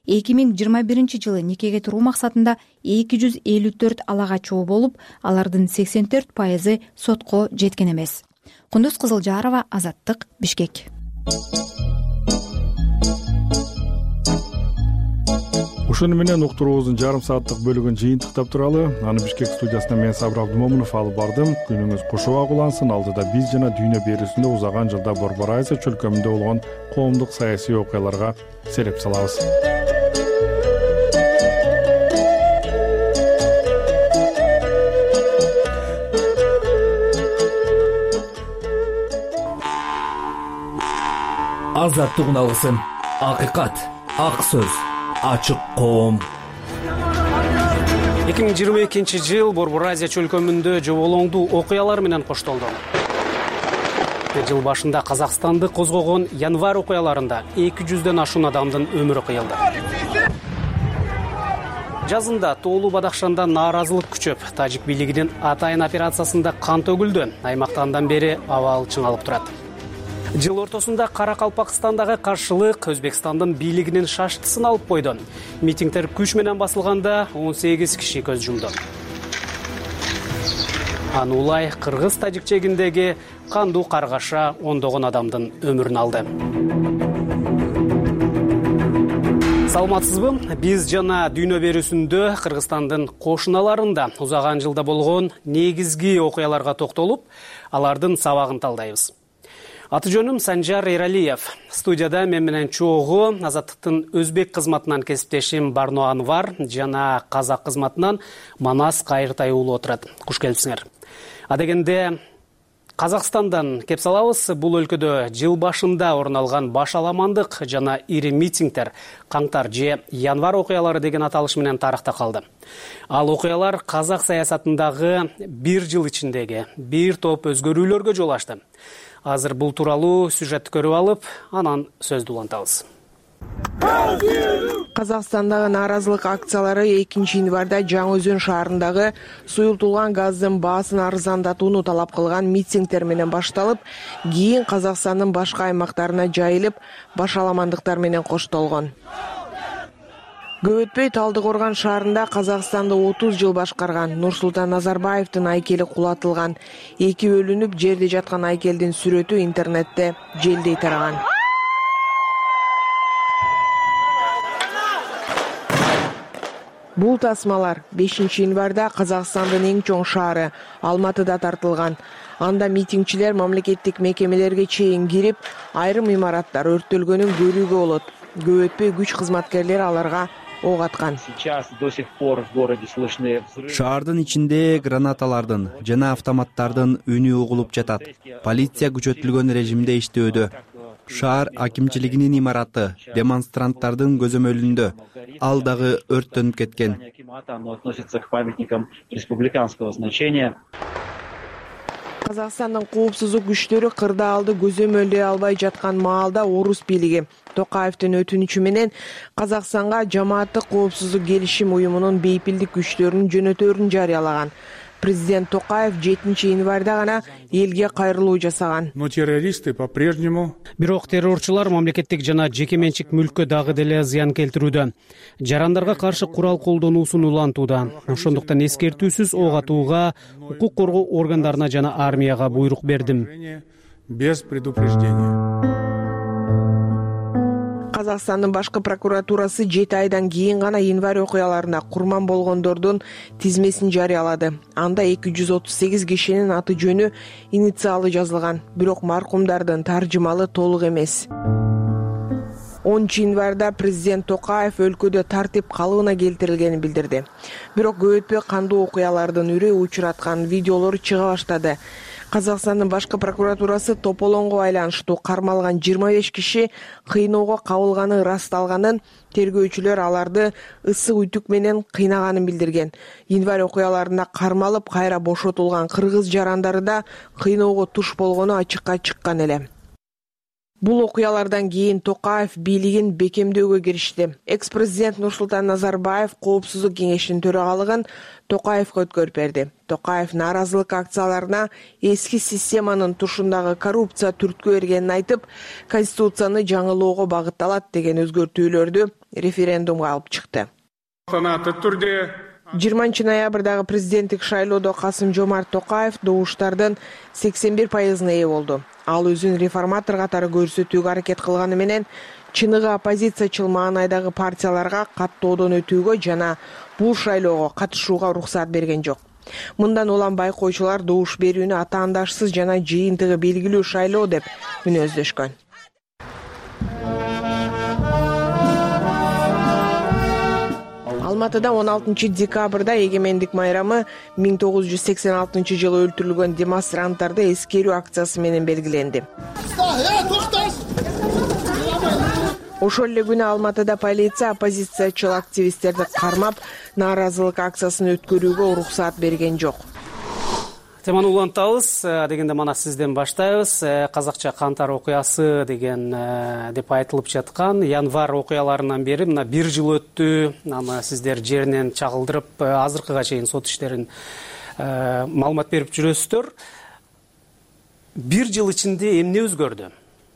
S13: эки миң жыйырма биринчи жылы никеге туруу максатында эки жүз элүү төрт алага чоо болуп, алардын сексен төрт пайызы сотко жеткен эмес. Кундуз Кызылжарова, Азаттык, Бишкек.
S2: Ушуну менен уктуруубуздун жарым сааттык бөлүгүн жыйынтыктап туралы. Аны Бишкек студиясына мен Сабыр Абдымомунов алып бардым. Күнүңүз кушуба кулансын. Алдыда биз жана дүйнө берүүсүндө узаган жылда Борбор Азия чөлкөмүндө болгон коомдук саясий окуяларга селеп салабыз.
S12: Азаттык уналгысын. Акыйкат, ак сөз, ачык коом.
S18: эки миң жыйырма экинчи жыл Борбор Азия чөлкөмүндө жоболоңдуу окуялар менен коштолду. Жыл башында Казакстанды козгогон январь окуяларында эки жүздөн ашуун адамдын өмүрү кыйылды. Жазында Тоолуу Бадахшанда нааразылык күчөп, тажик бийлигинин атайын операциясында кан төгүлдү. Аймакта андан бери абал чыңалып турат. Жыл ортосунда Каракалпакстандагы каршылык Өзбекстандын бийлигинин шаштысын алып койду. Митингдер күч менен басылганда он сегиз киши көз жумду. Анулай Кыргыз-Тажик чегиндеги кандуу каргаша ондогон адамдын өмүрүн алды. Саламатсызбы? Биз жана дүйнө берүүсүндө Кыргызстандын кошуналарында узаган жылда болгон негизги окуяларга токтолуп, алардын сабагын талдайбыз. Аты жөнүм Санжар Эралиев. Студияда мен менен чогуу Азаттыктын өзбек кызматынан кесиптешим Барно Анвар жана казак кызматынан Манас Кайыртай уулу отурат. Куш келипсиңер. Адегенде Казакстандан кеп салабыз. Бул өлкөдө жыл башында орун алган башаламандык жана ири митингдер каңтар же январь окуялары деген аталыш менен тарыхта калды. Ал окуялар казак саясатындагы бир жыл ичиндеги бир топ өзгөрүүлөргө жол ачты. Азыр бул тууралуу сюжетти көрүп алып, анан сөздү улантабыз.
S19: Казакстандагы нааразылык акциялары экинчи январда Жаңы Өзөн шаарындагы суюлтулган газдын баасын арзандатууну талап кылган митингдер менен башталып, кийин Казакстандын башка аймактарына жайылып, башаламандыктар менен коштолгон. Көп өтпөй Талдыкорган шаарында Казакстанды отуз жыл башкарган Нурсултан Назарбаевдин айкели кулатылган. Эки бөлүнүп жерде жаткан айкелдин сүрөтү интернетте желдей тараган. Бул тасмалар бешинчи январда Казакстандын эң чоң шаары Алматыда тартылган. Анда митингчилер мамлекеттик мекемелерге чейин кирип, айрым имараттар өрттөлгөнүн көрүүгө болот. Көп өтпөй күч кызматкерлери аларга ок аткан.
S20: Шаардын ичинде гранаталардын жана автоматтардын үнү угулуп жатат. Полиция күчөтүлгөн режимде иштөөдө. Шаар акимчилигинин имараты демонстранттардын көзөмөлүндө. Ал дагы өрттөнүп кеткен.
S19: Казакстандын коопсуздук күчтөрү кырдаалды көзөмөлдөй албай жаткан маалда орус бийлиги Токаевдин өтүнүчү менен Казакстанга жамааттык коопсуздук келишим уюмунун бейпилдик күчтөрүнүн жөнөтөрүн жарыялаган. Президент Токаев жетинчи январда гана элге кайрылуу жасаган.
S18: Но террористы по-прежнему. Бирок террорчулар мамлекеттик жана жеке менчик мүлккө дагы деле зыян келтирүүдө. Жарандарга каршы курал колдонуусун улантууда. Ошондуктан эскертүүсүз ок атууга укук коргоо органдарына жана армияга буйрук бердим. Без предупреждения.
S19: Казакстандын башкы прокуратурасы жети айдан кийин гана январь окуяларына курман болгондордун тизмесин жарыялады. Анда эки жүз отуз сегиз кишинин аты жөнү, инициалы жазылган, бирок маркумдардын таржымалы толук эмес. онунчу январда президент Токаев өлкөдө тартип калыбына келтирилгенин билдирди. Бирок көп өтпөй кандуу окуялардын үрө учураткан видеолор чыга баштады. Казакстандын башкы прокуратурасы тополоңго байланыштуу кармалган жыйырма беш киши кыйноого кабылганы ырасталганын, тергөөчүлөр аларды ысык үтүк менен кыйнаганын билдирген. Январь окуяларында кармалып кайра бошотулган кыргыз жарандары да кыйноого туш болгону ачыкка чыккан эле. Бул окуялардан кийин Токаев бийлигин бекемдөөгө киришти. Экс-президент Нурсултан Назарбаев Коопсуздук кеңешинин төрагалыгын Токаевга өткөрүп берди. Токаев нааразылык акцияларына эски системанын тушундагы коррупция түрткү бергенин айтып, Конституцияны жаңылоого багытталат деген өзгөртүүлөрдү референдумга алып чыкты. жыйырманчы ноябрдагы президенттик шайлоодо Касым-Жомарт Токаев добуштардын сексен бир пайызына ээ болду. Ал өзүн реформатор катары көрсөтүүгө аракет кылганы менен чыныгы оппозициячыл маанайдагы партияларга каттоодон өтүүгө жана бул шайлоого катышууга уруксат берген жок. Мындан улам байкоочулар добуш берүүнү атаандашсыз жана жыйынтыгы белгилүү шайлоо деп мүнөздөшкөн. Алматыда он алтынчы декабрда эгемендик майрамы миң тогуз жүз сексен алтынчы жылы өлтүрүлгөн демонстранттарды эскерүү акциясы менен белгиленди. Ошол эле күнү Алматыда полиция оппозициячыл активисттерди кармап, нааразылык акциясын өткөрүүгө уруксат берген жок.
S18: Теманы улантабыз, дегенде мана сизден баштайбыз. Казакча кантар окуясы деген деп айтылып жаткан январь окуяларынан бери мына бир жыл өттү. Аны сиздер жеринен чагылдырып, азыркыга чейин сот иштерин маалымат берип жүрөсүздөр. Бир жыл ичинде эмне өзгөрдү?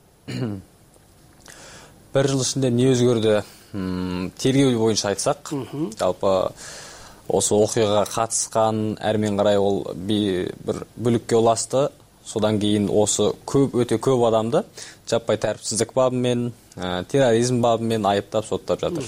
S21: Бир жыл ичинде эмне өзгөрдү? Тергөө боюнча айтсак, жалпы осы окуяга катышкан әрмен карай ол бир бүлүккө улашты. Содан кийин осы көп өтө көп адамды жаппай тәртипсиздик бабымен, терроризм бабымен айыптап соттап жатыр.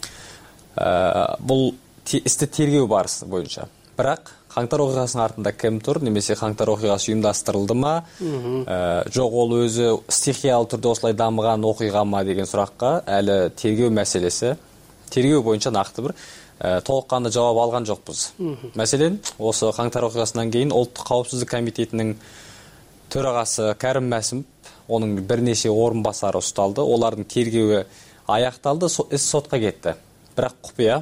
S21: Бул исти тергөө барысы боюнча. Бирок каңтар окуясынын артында ким тур, немесе каңтар окуясы уюмдаштырылдымы, жок ол өзү стихиялуу түрдө осулай дамыган окуягамы деген суракка әлі тергөө маселеси, тергөө боюнча накты бир толыққанды жауап алған жоқпыз. Мәселен, осы қаңтар оқиғасынан кейін Ұлттық қауіпсіздік комитетінің төрағасы Кәрім Мәсімов, оның бірнеше орынбасары ұсталды. Олардың тергеуі аяқталды, іс сотқа кетті. Бірақ құпия,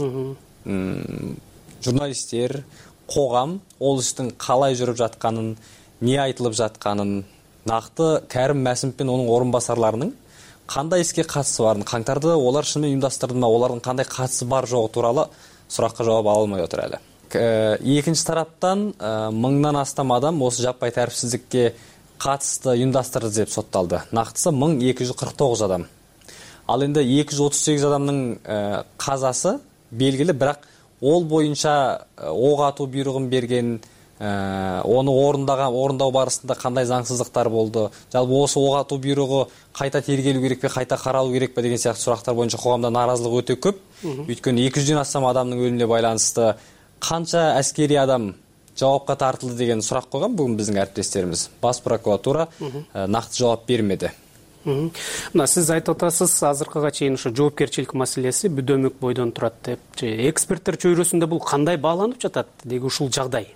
S21: журналистер, қоғам ол істің қалай жүріп жатқанын, не айтылып жатқанын, нақты Кәрім Мәсімов пен оның орынбасарларының қандай іске қатысы барын, қаңтарды олар шынымен ұйымдастырды ма, олардың қандай қатысы бар жоғы туралы сұраққа жауап ала алмай отыр әлі. Екінші тараптан мыңнан астам адам осы жаппай тәртіпсіздікке қатысты ұйымдастырды деп сотталды. Нақтысы мың екі жүз қырық тоғыз адам. Ал енді екі жүз отыз сегіз адамның қазасы белгілі, бірақ ол бойынша оқ ату бұйрығын берген, оны орындаған орындау барысында қандай заңсыздықтар болды, жалпы осы оқ ату бұйрығы қайта тергелу керек пе, қайта қаралу керек пе деген сияқты сұрақтар бойынша қоғамда наразылық өте көп. Өйткені екі жүзден астам адамның өліміне байланысты қанша әскери адам жауапқа тартылды деген сұрақ қойған бүгін біздің әріптестеріміз. Бас прокуратура нақты жауап бермеді.
S18: Мына сіз айтып отырсыз, азыркыга чейин ушу жоопкерчилик маселеси бүдөмөк бойдон турат деп. Эксперттер чөйрөсүндө бул кандай бааланып жатат деги ушул жагдай?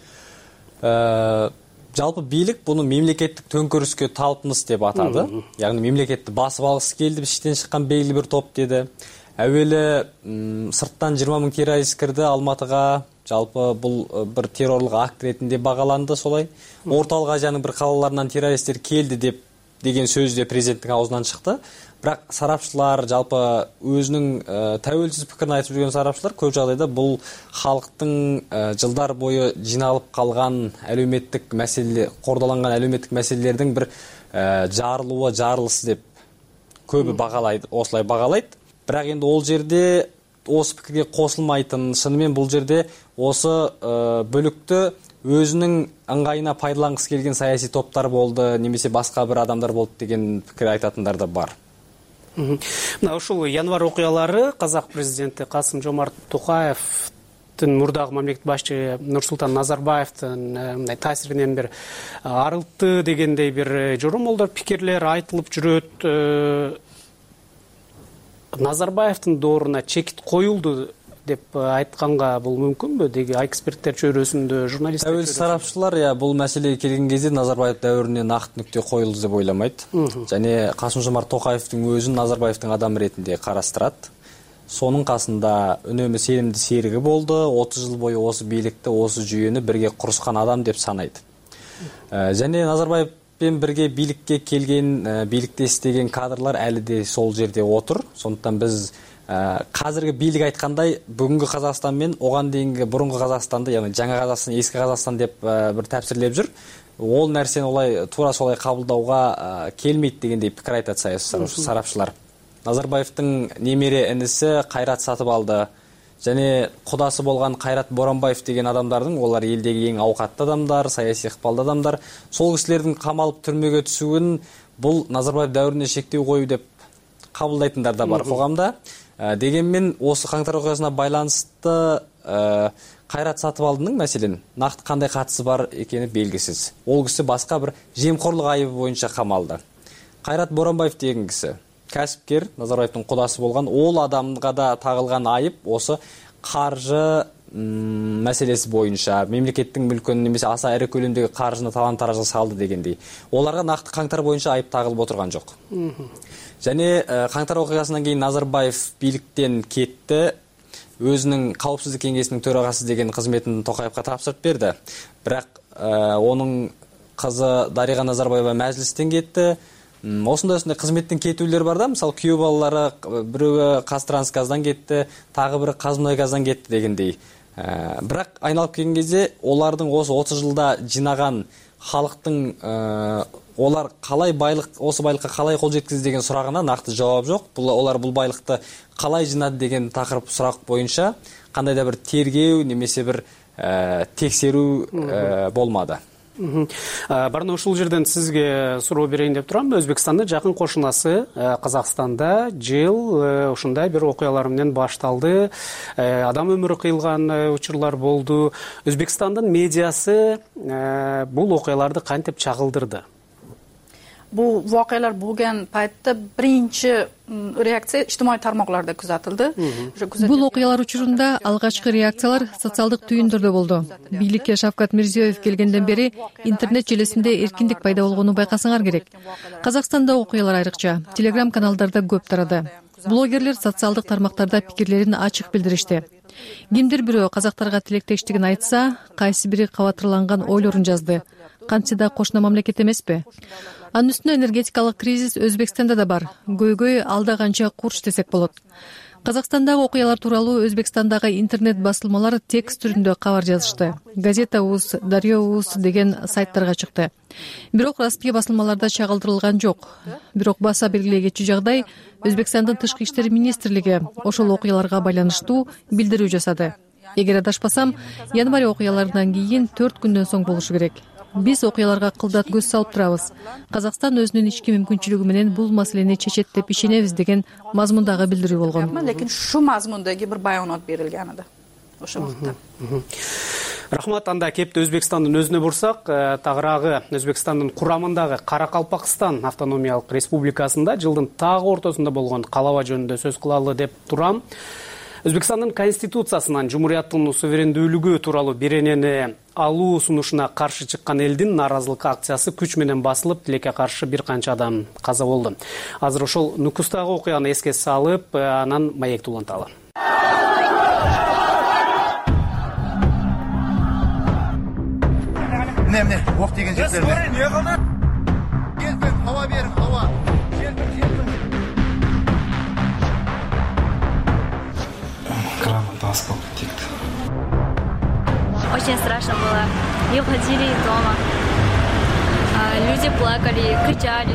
S21: Жалпы бийлик буну мемлекеттик төңкөрүскө талпыныс деп атады. Яғни мемлекетти басып алгысы келди, иштен чыккан белгилүү бир топ деди. Әуелі сырттан жыйырма миң террорист кирди Алматыга. Жалпы бул бир террорлук акт ретинде багаланды солай. Орталык Азиянын бир калаларынан террористтер келди деп деген сөз де президенттин аузунан чыкты. Бирок сарапчылар, жалпы өзүнүн тәуелсиз пикирин айтып жүрген сарапчылар көп жагдайда бул халктын жылдар бою жиналып калган әлеуметтик маселе, кордолонгон әлеуметтик маселелердин бир жарылуы, жарылысы деп көбү багалайды, осылай багалайт. Бирок энди ол жерде осы пикирге косулмайтын, шынымен бул жерде осы бөлүктө өзүнүн ыңгайына пайдалангысы келген саясий топтар болды, немесе башка бир адамдар болду деген пикир айтатындар да бар.
S18: Мына ушул январь окуялары казак президенти Касым-Жомарт Токаевдин мурдагы мамлекет башчы Нурсултан Назарбаевдин мындай таасиринен бир арылтты дегендей бир жоромолдор, пикирлер айтылып жүрөт. Назарбаевдин дооруна чекит коюлду деп айтканга бул мүмкүнбү? Деги эксперттер чөйрөсүндө, журналисттер
S21: чөйрөсүндө. Сарапчылар я бул маселеге келген кезде Назарбаев дәүрүнө накты нүктө коюлду деп ойламайт. Жане Касым-Жомарт Токаевдин өзүн Назарбаевдин адамы ретинде карастырат. Сонун касында үнөмү сенимди сериги болду. отуз жыл бою осы бийликте, осы жүйөнү бирге курушкан адам деп санайт. Жане Назарбаев менен бирге бийликке келген, бийликте иштеген кадрлар әлі де сол жерде отур. Сондықтан біз қазіргі бийлик айткандай бүгүнкү Казакстан менен оған дейинки бурунку Казакстанды, яғни жаңа Казакстан, эски Казакстан деп бир тапсирлеп жүр. Ол нерсени олай туура солай кабылдауга келмейт дегендей пикир айтат сарапчылар. Назарбаевдин немере иниси Кайрат сатып алды. Және кудасы болгон Кайрат Боронбаев деген адамдардын, олар элдеги эң аукаттуу адамдар, саясий ыкпалдуу адамдар. Сол кишилердин камалып түрмөгө түсүүн бул Назарбаев дәврүнө шектөө коюу деп кабылдайтындар да бар коомдо. Дегенмен осы каңтар окуясына байланышты Кайрат Сатыбалдының мәселен накты кандай катысы бар экени белгисиз. Ол киши башка бир жемкорлук айыбы боюнча камалды. Кайрат Боронбаев деген киши кәсіпкер, Назарбаевдың кудасы болгон, ол адамга да тагылган айып осы каржы мәселеси боюнча, мемлекеттин мүлкүн немесе аса ири көлөмдөгү каржыны талан-таражга салды дегендей. Оларга накты каңтар боюнча айып тагылып отурган жок. Және каңтар окуясынан кийин Назарбаев бийликтен кетти, өзүнүн Каупсуздук кеңесинин төрагасы деген кызметин Токаевга тапшырып берди. Бирок онун кызы Дарига Назарбаева мәжлистен кетти. Осындай-осындай кызметтен кетүүлөр бар да, мисалы күйөө балалары бирөө Казтрансгаздан кетти, тагы бири Казмунайгаздан кетти дегендей. Бирок айналып келген кезде олардын осы отуз жылда жинаган халыктын олар калай байлык, осы байлыкка калай кол жеткизди деген сурагына накты жооп жок. Бул олар бул байлыкты калай жинады деген такырып сурак боюнча кандайда бир тергөө немесе бир текшерүү болмады.
S18: Барына ушул жерден сизге суроо берейин деп турам. Өзбекстандын жакын кошунасы Казакстанда жыл ушундай бир окуялар менен башталды. Адам өмүрү кыйылган учурлар болду. Өзбекстандын медиасы бул окуяларды кантип чагылдырды?
S5: Бул вакыялар болгон пайтта биринчи реакция ижтимаий тармактарда күзөтүлдү.
S22: Бул окуялар учурунда алгачкы реакциялар социалдык түйүндөрдө болду. Бийликке Шавкат Мирзиёев келгенден бери интернет желесинде эркиндик пайда болгонун байкасаңар керек. Казакстанда окуялар айрыкча Telegram каналдарда көп тарады. Блогерлер социалдык тармактарда пикирлерин ачык билдиришти. Кимдир бирөө казактарга тилектештигин айтса, кайсы бири кабатырланган ойлорун жазды. Кантсе да кошуна мамлекет эмеспи? Анын үстүнө энергетикалык кризис Өзбекстанда да бар. Көйгөй алда канча курч десек болот. Казакстандагы окуялар тууралуу Өзбекстандагы интернет басылмалар текст түрүндө кабар жазышты. Газета.уз, Дарьё.уз деген сайттарга чыкты. Бирок расмий басылмаларда чагылдырылган жок. Бирок баса белгилей кетчү жагдай Өзбекстандын тышкы иштер министрлиги ошол окуяларга байланыштуу билдирүү жасады. Эгер адашпасам, январь окуяларынан кийин төрт күндөн соң болушу керек. Биз окуяларга кылдат көз салып турабыз. Казакстан өзүнүн ички мүмкүнчүлүгү менен бул маселени чечет деп ишенебиз деген мазмундагы билдирүү болгон.
S5: Лекин ушу мазмундагы бир баянат берилген эди ошол вакытта.
S18: Рахмат. Анда кепти Өзбекстандын өзүнө бурсак, тагыраагы Өзбекстандын курамындагы Каракалпакстан автономиялык республикасында жылдын тагы ортосунда болгон калаба жөнүндө сөз кылалы деп турам. Өзбекстандын конституциясынан жумурияттын суверендүүлүгү тууралуу беренени алуу сунушуна каршы чыккан элдин нааразылык акциясы күч менен басылып, тилекке каршы бир канча адам каза болду. Азыр ошол Нукустагы окуяны эске салып, анан маекти уланталы.
S23: Эмне эмне ок деген жердерде. Келбек, хава бериң, хава.
S24: Грамота осколок текти.
S25: Очень страшно было. Не уходили из дома. Люди плакали, кричали.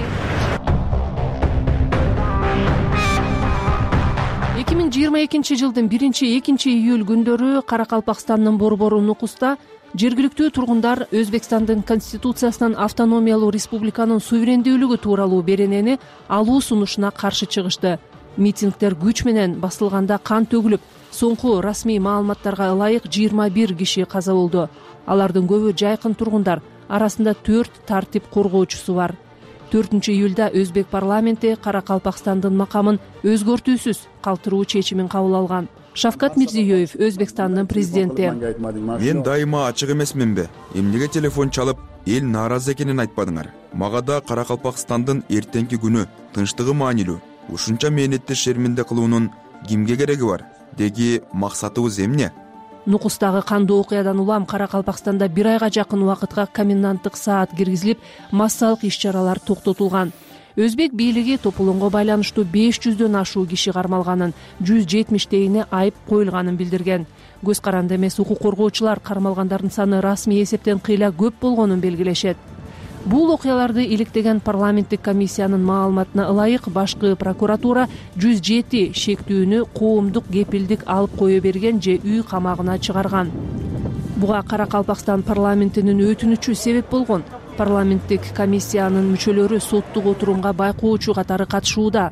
S17: эки миң жыйырма экинчи жылдын биринчи экинчи июль күндөрү Каракалпакстандын борбору Нукуста жергиликтүү тургундар Өзбекстандын конституциясынан автономиялуу республиканын суверендүүлүгү тууралуу беренени алуу сунушуна каршы чыгышты. Митингдер күч менен басылганда кан төгүлүп, соңку расмий маалыматтарга ылайык жыйырма бир киши каза болду. Алардын көбү жайкын тургундар, арасында төрт тартип коргоочусу бар. төртүнчү июлда Өзбек парламенти Каракалпакстандын макамын өзгөртүүсүз калтыруу чечимин кабыл алган. Шавкат Мирзиёев, Өзбекстандын президенти.
S26: Мен дайыма ачык эмесминби? Эмнеге телефон чалып, эл нааразы экенин айтпадыңар? Мага да Каракалпакстандын эртеңки күнү тынчтыгы маанилүү. Ушунча мээнетти шерминде кылуунун кимге кереги бар? Деги максатыбыз эмне?
S17: Нукустагы кандуу окуядан улам Кара Калпакстанда бир айга жакын убакытка коменданттык саат киргизилип, массалык иш-чаралар токтотулган. Өзбек бийлиги топулоңго байланыштуу беш жүздөн ашуу киши кармалганын, жүз жетимиштейине айып коюлганын билдирген. Көз каранды эмес укук коргоочулар кармалгандардын саны расмий эсептен кыйла көп болгонун белгилешет. Бул окуяларды иликтеген парламенттик комиссиянын маалыматына ылайык башкы прокуратура жүз жети шектүүнү коомдук кепилдик алып кое берген же үй камагына чыгарган. Буга Кара Калпакстан парламентинин өтүнүчү себеп болгон. Парламенттик комиссиянын мүчөлөрү соттук отурумга байкоочу катары катышууда.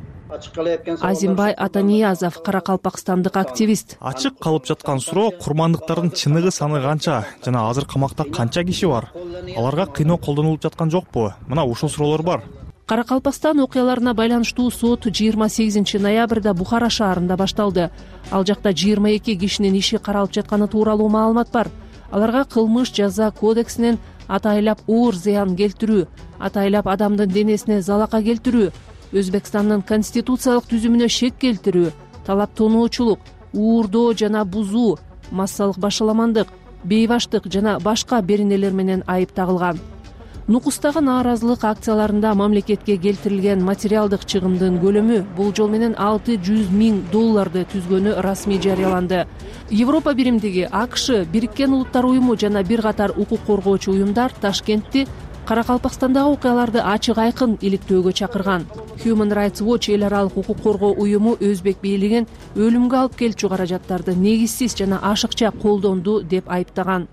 S17: Азимбай Атаниязов, каракалпакстандык активист.
S1: Ачык калып жаткан суроо курмандыктардын чыныгы саны канча жана азыр камакта канча киши бар? Аларга кыйноо колдонулуп жаткан жокпу? Мына ушул суроолор бар.
S17: Каракалпакстан окуяларына байланыштуу сот жыйырма сегизинчи ноябрда Бухара шаарында башталды. Ал жакта жыйырма эки кишинин иши каралып жатканы тууралуу маалымат бар. Аларга кылмыш жаза кодексинен атайлап оор зыян келтирүү, атайлап адамдын денесине залака келтирүү, Өзбекстандын конституциялык түзүмүнө шек келтирүү, талап тоноочулук, уурдоо жана бузуу, массалык башаламандык, бейбаштык жана башка беренелер менен айып тагылган. Нукустагы нааразылык акцияларында мамлекетке келтирилген материалдык чыгымдын көлөмү болжол менен алты жүз миң долларды түзгөнү расмий жарыяланды. Европа биримдиги, АКШ, Бириккен Улуттар уюму жана бир катар укук коргоочу уюмдар Ташкентти Каракалпакстандагы окуяларды ачык айкын иликтөөгө чакырган. Human Rights Watch эл аралык укук коргоо уюму Өзбек бийлигин өлүмгө алып келчү каражаттарды негизсиз жана ашыкча колдонду деп айыптаган.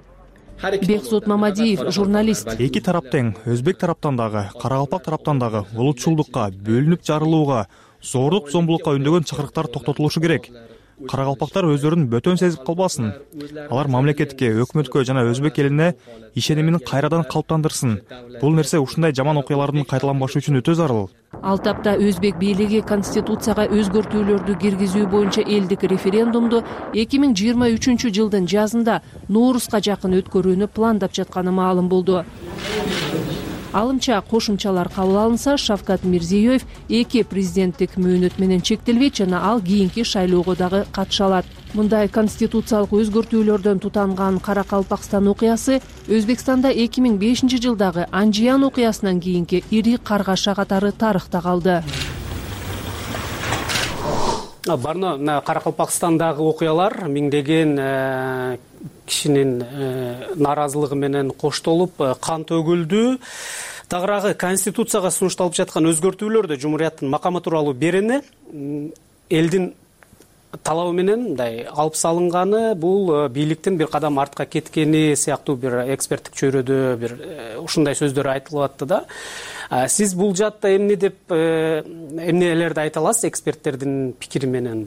S17: Бекзод Мамадиев, журналист.
S1: Эки тарап тең, Өзбек тараптан дагы, Каракалпак тараптан дагы улутчулдукка, бөлүнүп жарылууга, зордук зомбулукка үндөгөн чакырыктар токтотулушу керек. Каракалпактар өздөрүн бөтөн сезип калбасын. Алар мамлекетке, өкмөткө жана өзбек элине ишенимин кайрадан калыптандырсын. Бул нерсе ушундай жаман окуялардын кайталанбашы үчүн өтө зарыл.
S17: Ал тапта Өзбек бийлиги конституцияга өзгөртүүлөрдү киргизүү боюнча элдик референдумду эки миң жыйырма үчүнчү жылдын жазында Ноорузга жакын өткөрүүнү пландап жатканы маалым болду. Алымча кошумчалар кабыл алынса, Шавкат Мирзиёев эки президенттик мөөнөт менен чектелбейт жана ал кийинки шайлоого дагы катыша алат. Мындай конституциялык өзгөртүүлөрдөн тутанган Каракалпакстан окуясы Өзбекстанда эки миң бешинчи жылдагы Анжиян окуясынан кийинки ири каргаша катары тарыхта калды.
S18: Барна Каракалпакстандагы окуялар миңдеген кишинин нааразылыгы менен коштолуп кан төгүлдү. Тагыраагы конституцияга сунушталып жаткан өзгөртүүлөрдө жумурияттын макамы тууралуу берени элдин талабы менен мындай алып салынганы, бул бийликтин бир кадам артка кеткени сыяктуу бир эксперттик чөйрөдө бир ушундай сөздөр айтылып атты да. Сиз бул жаатта эмне деп эмнелерди айта аласыз эксперттердин пикири менен?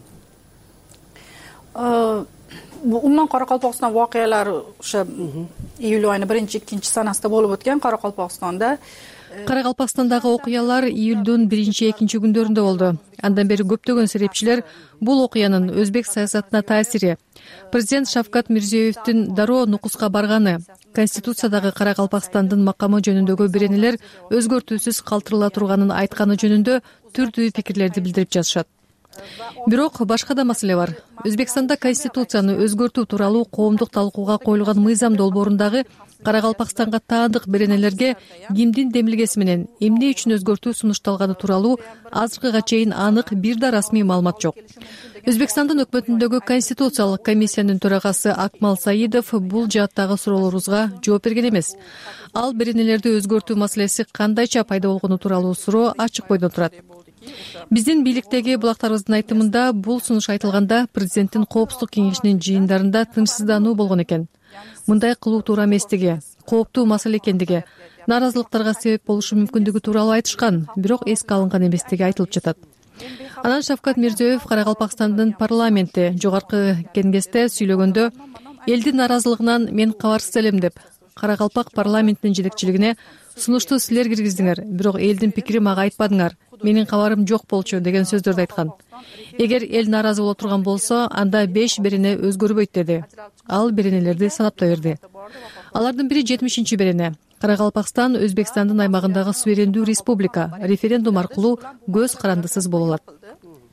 S5: Umuman Qoraqalpog'iston voqealari o'sha iyul oyining birinchi ikkinchi sanasida bo'lib o'tgan Qoraqalpog'istonda.
S22: Каракалпакстандагы окуялар июлдун биринчи экинчи күндөрүндө болду. Андан бери көптөгөн серепчилер бул окуянын өзбек саясатына таасири, президент Шавкат Мирзиёевдин дароо Нукуска барганы, конституциядагы Каракалпакстандын макамы жөнүндөгү беренелер өзгөртүүсүз калтырыла турганын айтканы жөнүндө түрдүү пикирлерди билдирип жатышат. Бирок башка да маселе бар. Өзбекстанда конституцияны өзгөртүү тууралуу коомдук талкууга коюлган мыйзам долбоорундагы Каракалпакстанга таандык беренелерге кимдин демилгеси менен эмне үчүн өзгөртүү сунушталганы тууралуу азыркыга чейин анык бир да расмий маалымат жок. Өзбекстандын өкмөтүндөгү конституциялык комиссиянын төрагасы Акмал Саидов бул жааттагы суроолорубузга жооп берген эмес. Ал беренелерди өзгөртүү маселеси кандайча пайда болгону тууралуу суроо ачык бойдон турат. Биздин бийликтеги булактарыбыздын айтымында бул сунуш айтылганда президенттин коопсуздук кеңешинин жыйындарында тынчсыздануу болгон экен. Мындай кылуу туура эместиги, кооптуу маселе экендиги, нааразылыктарга себеп болушу мүмкүндүгү тууралуу айтышкан, бирок эске алынган эместиги айтылып жатат. Анан Шавкат Мирзиёев Каракалпакстандын парламенти жогорку кеңесте сүйлөгөндө элдин нааразылыгынан мен кабарсыз элем деп, Каракалпак парламентинин жетекчилигине сунушту силер киргиздиңер, бирок элдин пикири мага айтпадыңар, менин кабарым жок болчу деген сөздөрдү айткан. Эгер эл нааразы боло турган болсо, анда беш берене өзгөрбөйт деди. Ал беренелерди санап да берди. Алардын бири жетимишинчи берене. Каракалпакстан Өзбекстандын аймагындагы суверендүү республика, референдум аркылуу көз карандысыз боло алат.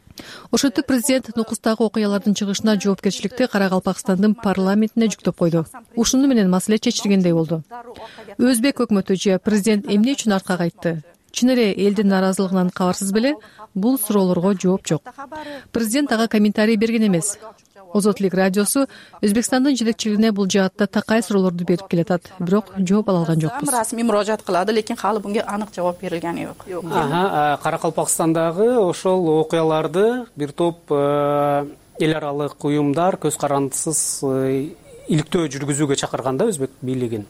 S22: ошентип президент нукустагы окуялардын чыгышына жоопкерчиликти Каракалпакстандын парламентине жүктөп койду. Ушуну менен маселе чечилгендей болду. Өзбек өкмөтү же президент эмне үчүн аркка кайтты? Чын эле элдин нааразылыгынан кабарсыз беле? Бул суроолорго жооп жок. Президент ага комментарий берген эмес. Озотлук радиосу Өзбекстандын жетекчилигине бул жаатта такай суроолорду берип келатат, бирок жооп ала алган жокпуз.
S5: Расмий мурожаат кылады, лекин хали bunga анык жооп берилгени жок.
S18: Каракалпакстандагы ошол окуяларды бир топ эл аралык уюмдар көз карандысыз иликтөө жүргүзүүгө чакырганда өзбек бийлигин.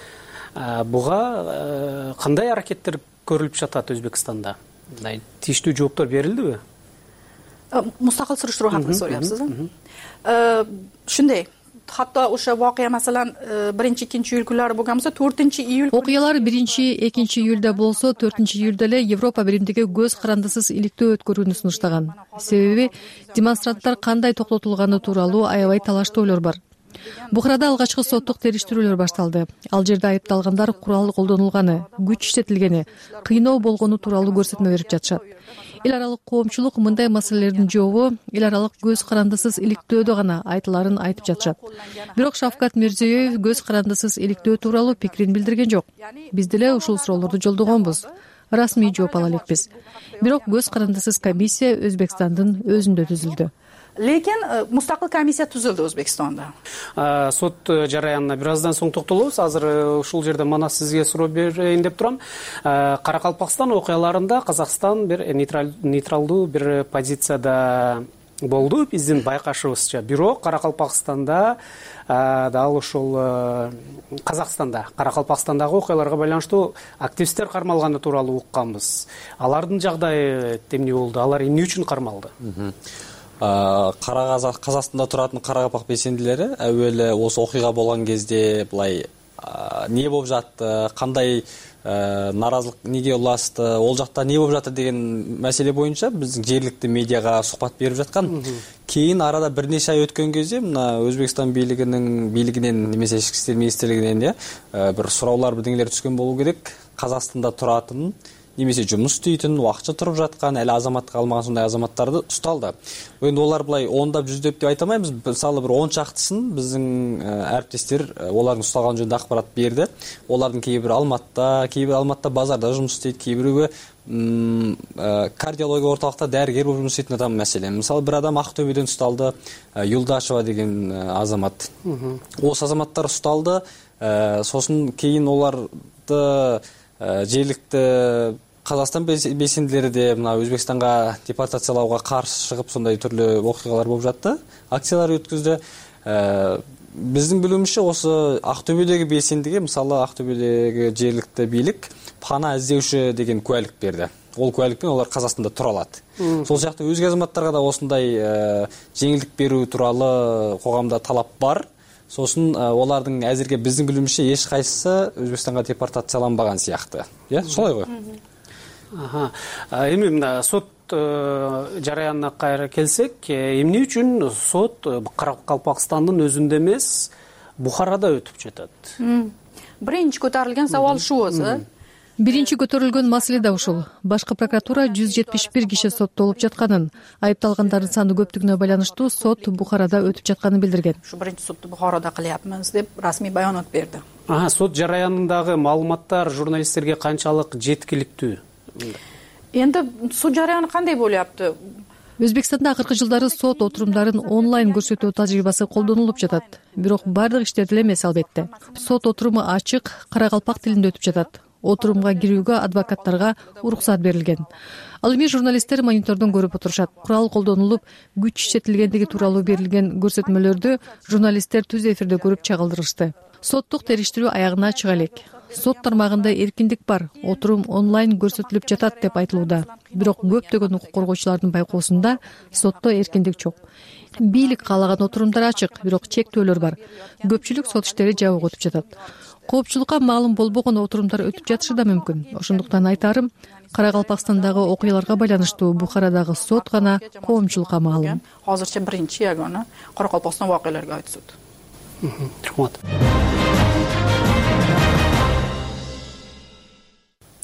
S18: Буга кандай аракеттер көрүлүп жатат Өзбекстанда? Мындай тийиштүү жооптор берилдиби?
S5: Mustaqil surishtiruv haqida so'rayapsiz. Shunday. Hatto o'sha voqea masalan birinchi ikkinchi iyul kunlari bo'lgan bo'lsa, to'rtinchi iyul
S22: окуялар биринчи экинчи июльда болсо, төртүнчү июльда эле Европа биримдиги көз карандысыз иликтөө өткөрүүнү сунуштаган. Себеби демонстранттар кандай токтотулганы тууралуу аябай талаштоолор бар. Бухарада алгачкы соттук териштирүүлөр башталды. Ал жерде айыпталгандар курал колдонулганы, күч иштетилгени, кыйноо болгону тууралуу көрсөтмө берип жатышат. Эл аралык коомчулук мындай маселелердин жообу эл аралык көз карандысыз иликтөөдө гана айтыларын айтып жатышат. Бирок Шавкат Мирзиёев көз карандысыз иликтөө тууралуу пикирин билдирген жок. Биз деле ушул суроолорду жолдогонбуз. Расмий жооп ала элекпиз. Бирок көз карандысыз комиссия Өзбекстандын өзүндө түзүлдү.
S5: Lekin mustaqil komissiya tuzildi O'zbekistonda.
S18: Sot jarayonuna bir azdan so'ng to'xtalamiz. Hozir ушул жерде mana sizga суроо берейин деп турам. Каракалпакстан окуяларында Казакстан бир нейтралдуу бир позицияда болду. Биздин байкашыбызча. Бирок Каракалпакстанда дал ушул Казакстанда, Каракалпакстандагы окуяларга байланыштуу активисттер кармалганы тууралуу укканбыз. Алардын жагдайы эмне болду? Алар эмне үчүн кармалды?
S21: Казакстанда туратын Каракалпак белсендилери әуелі осы окуйга болгон кезде былай не болуп жатты, кандай наразылык неге улашты, ол жакта не болуп жатты деген маселе боюнча биздин жергиликтүү медиага сухбат берип жаткан. Кийин арада бир нече ай өткөн кезде мына Өзбекстан бийлигинин бийлигинен немесе ички иштер министрлигинен бир суроолор бирдеңелер түшкөн болуу керек. Казакстанда туратын немесе жұмыс істейтін, уақытша тұрып жатқан, әлі азаматтық алмаған сондай азаматтарды ұсталды. Енді олар былай ондап жүздеп деп айтамаймыз. Мысалы бір он шақтысын біздің әріптестер олардың ұсталған жөнінде ақпарат берді. Олардың кейбір Алматыда, кейбір Алматыда базарда жұмыс істейді, кейбіреуі кардиология орталықта дәрігер болып жұмыс істейтін адам мәселе. Мысалы бір адам Ақтөбеден ұсталды, Юлдашева деген азамат. Осы азаматтар ұсталды, сосын кейін оларды жергиликтүү Казакстан белсендилери де мына Өзбекстанга депортациялауга каршы чыгып сондай түрлүү окуялар болуп жатты. Акциялар өткөздү. Биздин билүүбүзчө осы Актөбөдөгү белсендиге, мисалы Актөбөдөгү жергиликтүү бийлик пана издөөчү деген куәлик берди. Ол куәликпен олар Казакстанда тура алат. Сол сыяктуу өзге азаматтарга да осындай жеңилдик берүү тууралуу когамда талап бар. Сосын олардың әзірге біздің білімізше еш қайсысы Өзбекстанға депортацияланбаған сияқты. Иә, солай ғой.
S18: Аха. Эми мына сот жараянына кайра келсек, эмне үчүн сот Каракалпакстандын өзүндө эмес, Бухарада өтүп жатат?
S5: Биринчи көтөрүлгөн сабал ушул өзү.
S22: Биринчи көтөрүлгөн маселе да ушул. Башкы прокуратура жүз жетимиш бир киши соттолуп жатканын, айыпталгандардын саны көптүгүнө байланыштуу сот Бухарада өтүп жатканын билдирген.
S5: Ушу биринчи сотду Бухарада кылыпмыз деп расмий баянат берди.
S18: Ага, сот жараянындагы маалыматтар журналисттерге канчалык жеткиликтүү?
S5: Эndi сот жараяны кандай болупты?
S22: Өзбекстанда акыркы жылдары сот отурумдарын онлайн көрсөтүү тажрыйбасы колдонулуп жатат. Бирок бардык иштерде эмес албетте. Сот отуруму ачык, каракалпак тилинде өтүп жатат. Отурумга кирүүгө адвокаттарга уруксат берилген. Ал эми журналисттер монитордон көрүп отурушат. Курал колдонулуп, күч иштетилгендиги тууралуу берилген көрсөтмөлөрдү журналисттер түз эфирде көрүп чагылдырышты. Соттук териштирүү аягына чыга элек. Сот тармагында эркиндик бар, отурум онлайн көрсөтүлүп жатат деп айтылууда. Бирок көптөгөн укук коргоочулардын байкоосунда сотто эркиндик жок. Бийлик каалаган отурумдар ачык, бирок чектөөлөр бар. Көпчүлүк сот иштери жабык өтүп жатат. Коопчулукка маалым болбогон отурумдар өтүп жатышы да мүмкүн. Ошондуктан айтарым, Каракалпакстандагы окуяларга байланыштуу Бухарадагы сот гана коомчулукка маалым.
S5: Азырча биринчи ягона Каракалпакстан окуяларга айт сот.
S18: Рахмат.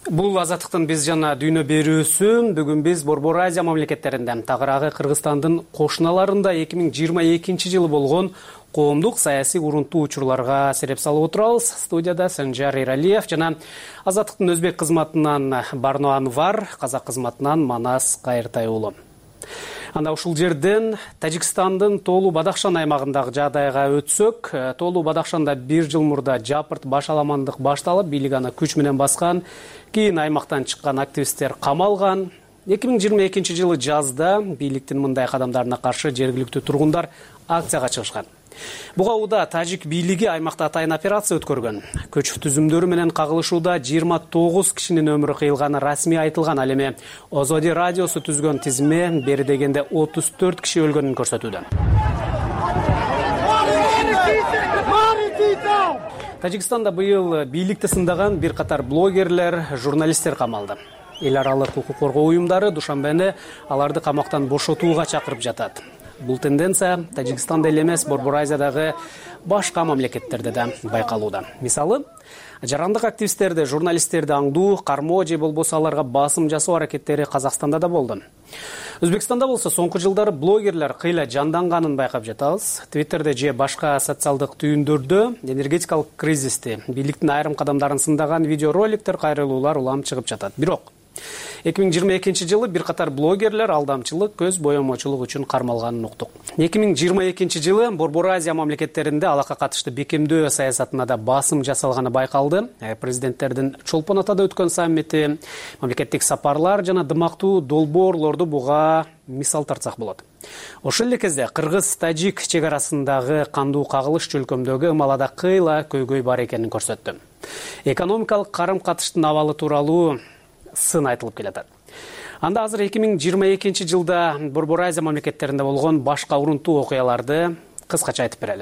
S18: Бул азаттыктын биз жана дүйнө берүүсү. Бүгүн биз Борбор Азия мамлекеттеринде, тагыраагы Кыргызстандын кошуналарында эки миң жыйырма экинчи жылы болгон коомдук саясий урунтуу учурларга сереп салып отурабыз. Студияда Санжар Эралиев жана азаттыктын өзбек кызматынан Барно Анвар, казак кызматынан Манас Кайыртай уулу. Анда ушул жерден Тажикстандын Тоолу Бадахшан аймагындагы жагдайга өтсөк, Тоолу Бадахшанда бир жыл мурда жапырт баш аламандык башталып, бийлик аны күч менен баскан. Кийин аймактан чыккан активисттер камалган. эки миң жыйырма экинчи жылы жазда бийликтин мындай кадамдарына каршы жергиликтүү тургундар акцияга чыгышкан. Буга уда тажик бийлиги аймакта атайын операция өткөргөн. Көч түзүмдөрү менен кагылышууда жыйырма тогуз кишинин өмүрү кыйылганы расмий айтылган. Ал эми Озоди радиосу түзгөн тизме бери дегенде отуз төрт киши өлгөнүн көрсөтүүдө. Тажикстанда быйыл бийликти сындаган бир катар блогерлер, журналисттер камалды. Эл аралык укук коргоо уюмдары Душанбени аларды камактан бошотууга чакырып жатат. Бул тенденция Тажикстанда эле эмес, Борбор Азиядагы башка мамлекеттерде да байкалууда. Мисалы, жарандык активисттерди, журналисттерди аңдуу, кармоо же болбосо аларга басым жасоо аракеттери Казакстанда да болду. Өзбекстанда болсо соңку жылдары блогерлер кыйла жанданганын байкап жатабыз. Твиттерде же башка социалдык түйүндөрдө энергетикалык кризисти, бийликтин айрым кадамдарын сындаган видеороликтер, кайрылуулар улам чыгып жатат. Бирок эки миң жыйырма экинчи жылы бир катар блогерлер алдамчылык, көз боемочулук үчүн кармалганын уктук. эки миң жыйырма экинчи жылы Борбор Азия мамлекеттеринде алакка катыштуу бекемдөө саясатына да басым жасалганы байкалды. Президенттердин Чолпон Атада өткөн саммити, мамлекеттик сапарлар жана дымактуу долбоорлорду буга мисал тартсак болот. Ошол эле кезде Кыргыз-Тажик чек арасындагы кандуу кагылыш чөлкөмдөгү ымалада кыйла көйгөй бар экенин көрсөттү. Экономикалык карым-катыштын абалы тууралуу сын айтылып келатат. Анда азыр эки миң жыйырма экинчи жылда Борбор Азия мамлекеттеринде болгон башка урунтуу окуяларды кыскача айтып берели.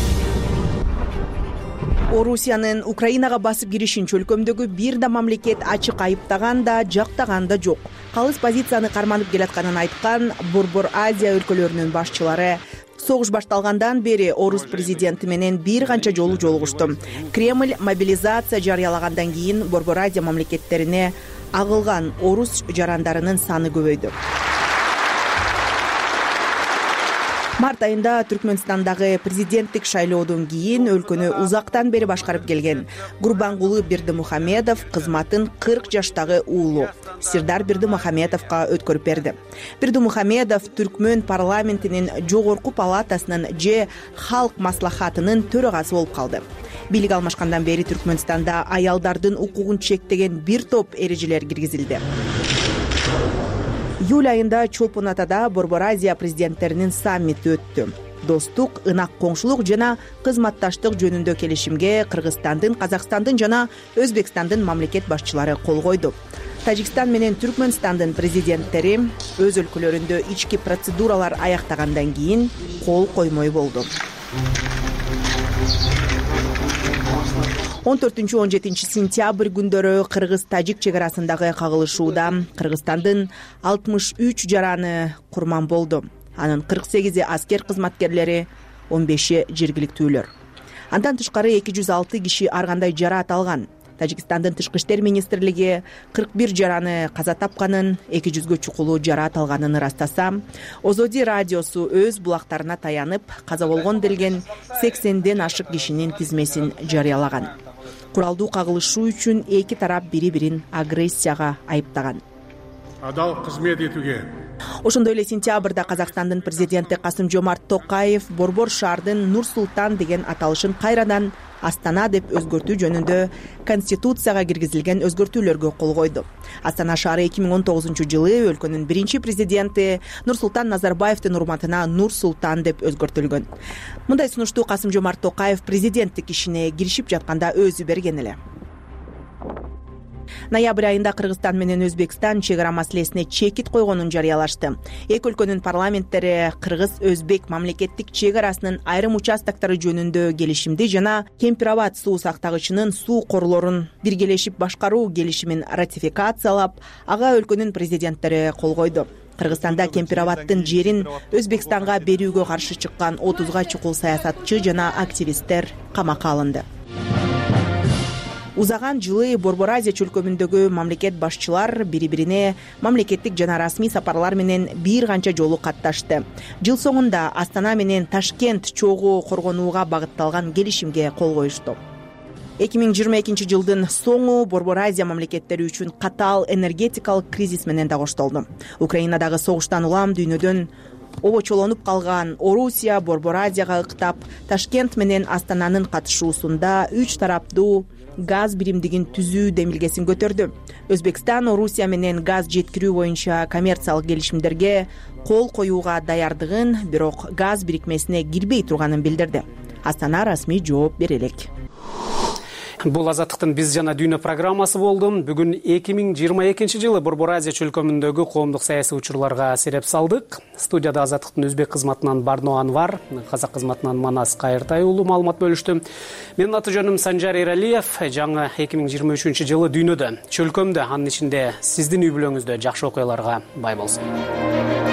S3: Орусиянын Украинага басып киришин чөлкөмдөгү бир да мамлекет ачык айыптаган да, жактаган да жок. Калыс позицияны карманып келатканын айткан Борбор Азия өлкөлөрүнүн башчылары согуш башталгандан бери орус президенти менен бир канча жолу жолугушту. Кремль мобилизация жарыялагандан кийин Борбор Азия мамлекеттерине агылган орус жарандарынын саны көбөйдү. Март айында Түркмөнстандагы президенттик шайлоодон кийин өлкөнү узактан бери башкарып келген Гурбангулы Бердимухамедов кызматын кырк жаштагы уулу Сирдар Бердимухамедовго өткөрүп берди. Бердимухамедов Түркмөн парламентинин жогорку палатасынын же Халк маслахатынын төрагасы болуп калды. Бийлик алмашкандан бери Түркмөнстанда аялдардын укугун чектеген бир топ эрежелер киргизилди. Июль айында Чолпон Атада Борбор Азия президенттеринин саммити өттү. Достук, ынак коңшулук жана кызматташтык жөнүндө келишимге Кыргызстандын, Казакстандын жана Өзбекстандын мамлекет башчылары кол койду. Тажикстан менен Түркмөнстандын президенттери өз өлкөлөрүндө ички процедуралар аяктагандан кийин кол коймой болду. он төртүнчү он жетинчи сентябрь күндөрү Кыргыз-Тажик чек арасындагы кагылышууда Кыргызстандын алтымыш үч жараны курман болду. Анын кырк сегизи аскер кызматкерлери, он беши жергиликтүүлөр. Андан тышкары эки жүз алты киши ар кандай жараат алган. Тажикстандын тышкы иштер министрлиги кырк бир жараны каза тапканын, эки жүзгө чукулуу жараат алганын ырастаса, Озоди радиосу өз булактарына таянып, каза болгон делген сексенден ашык кишинин тизмесин жарыялаган. Куралдуу кагылышуу үчүн эки тарап бири-бирин агрессияга айыптаган.
S6: Адал кызмет этүүгө.
S3: Ошондой эле сентябрда Казакстандын президенти Касым Жомарт Токаев Борбор шаардын Нур-Султан деген аталышын кайрадан Астана деп өзгөртүү жөнүндө Конституцияга киргизилген өзгөртүүлөргө кол койду. Астана шаары эки миң он тогузунчу жылы өлкөнүн биринчи президенти Нурсултан Назарбаевдин урматына Нур-Султан деп өзгөртүлгөн. Мындай сунушту Касым Жомарт Токаев президенттик ишине киришип жатканда өзү берген эле. Ноябрь айында Кыргызстан менен Өзбекстан чек ара маселесине чекит койгонун жарыялашты. Эки өлкөнүн парламенттери Кыргыз-Өзбек мамлекеттик чек арасынын айрым участоктору жөнүндө келишимди жана Кемпир-Абад суу сактагычынын суу корлорун биргелешип башкаруу келишимин ратификациялап, ага өлкөнүн президенттери кол койду. Кыргызстанда Кемпир-Абадтын жерин Өзбекстанга берүүгө каршы чыккан отузга чукул саясатчы жана активисттер камакка алынды. узаган жылы Борбор Азия чөлкөмүндөгү мамлекет башчылар бири бирине мамлекеттик жана расмий сапарлар менен бир канча жолу катташты. Жыл соңунда Астана менен Ташкент чогуу коргонууга багытталган келишимге кол коюшту. эки миң жыйырма экинчи жылдын соңу Борбор Азия мамлекеттери үчүн катаал энергетикалык кризис менен да коштолду. Украинадагы согуштан улам дүйнөдөн обочолонуп калган Орусия Борбор Азияга ыктап, Ташкент менен Астананын катышуусунда үч тараптуу газ биримдигин түзүү демилгесин көтөрдү. Өзбекстан Орусия менен газ жеткирүү боюнча коммерциялык келишимдерге кол коюуга даярдыгын, бирок газ бирикмесине кирбей турганын билдирди. Астана расмий жооп бере элек.
S18: Бул Азаттыктын биз жана дүйнө программасы болду. Бүгүн эки миң жыйырма экинчи жылы Борбор Азия чөлкөмүндөгү коомдук саясий учурларга сереп салдык. Студияда Азаттыктын өзбек кызматынан Барно Анвар, казак кызматынан Манас Кайыртай уулу маалымат бөлүштү. Менин аты жөнүм Санжар Эралиев. Жаңы эки миң жыйырма үчүнчү жылы дүйнөдө, чөлкөмдө, анын ичинде сиздин үй бүлөңүздө жакшы окуяларга бай болсун.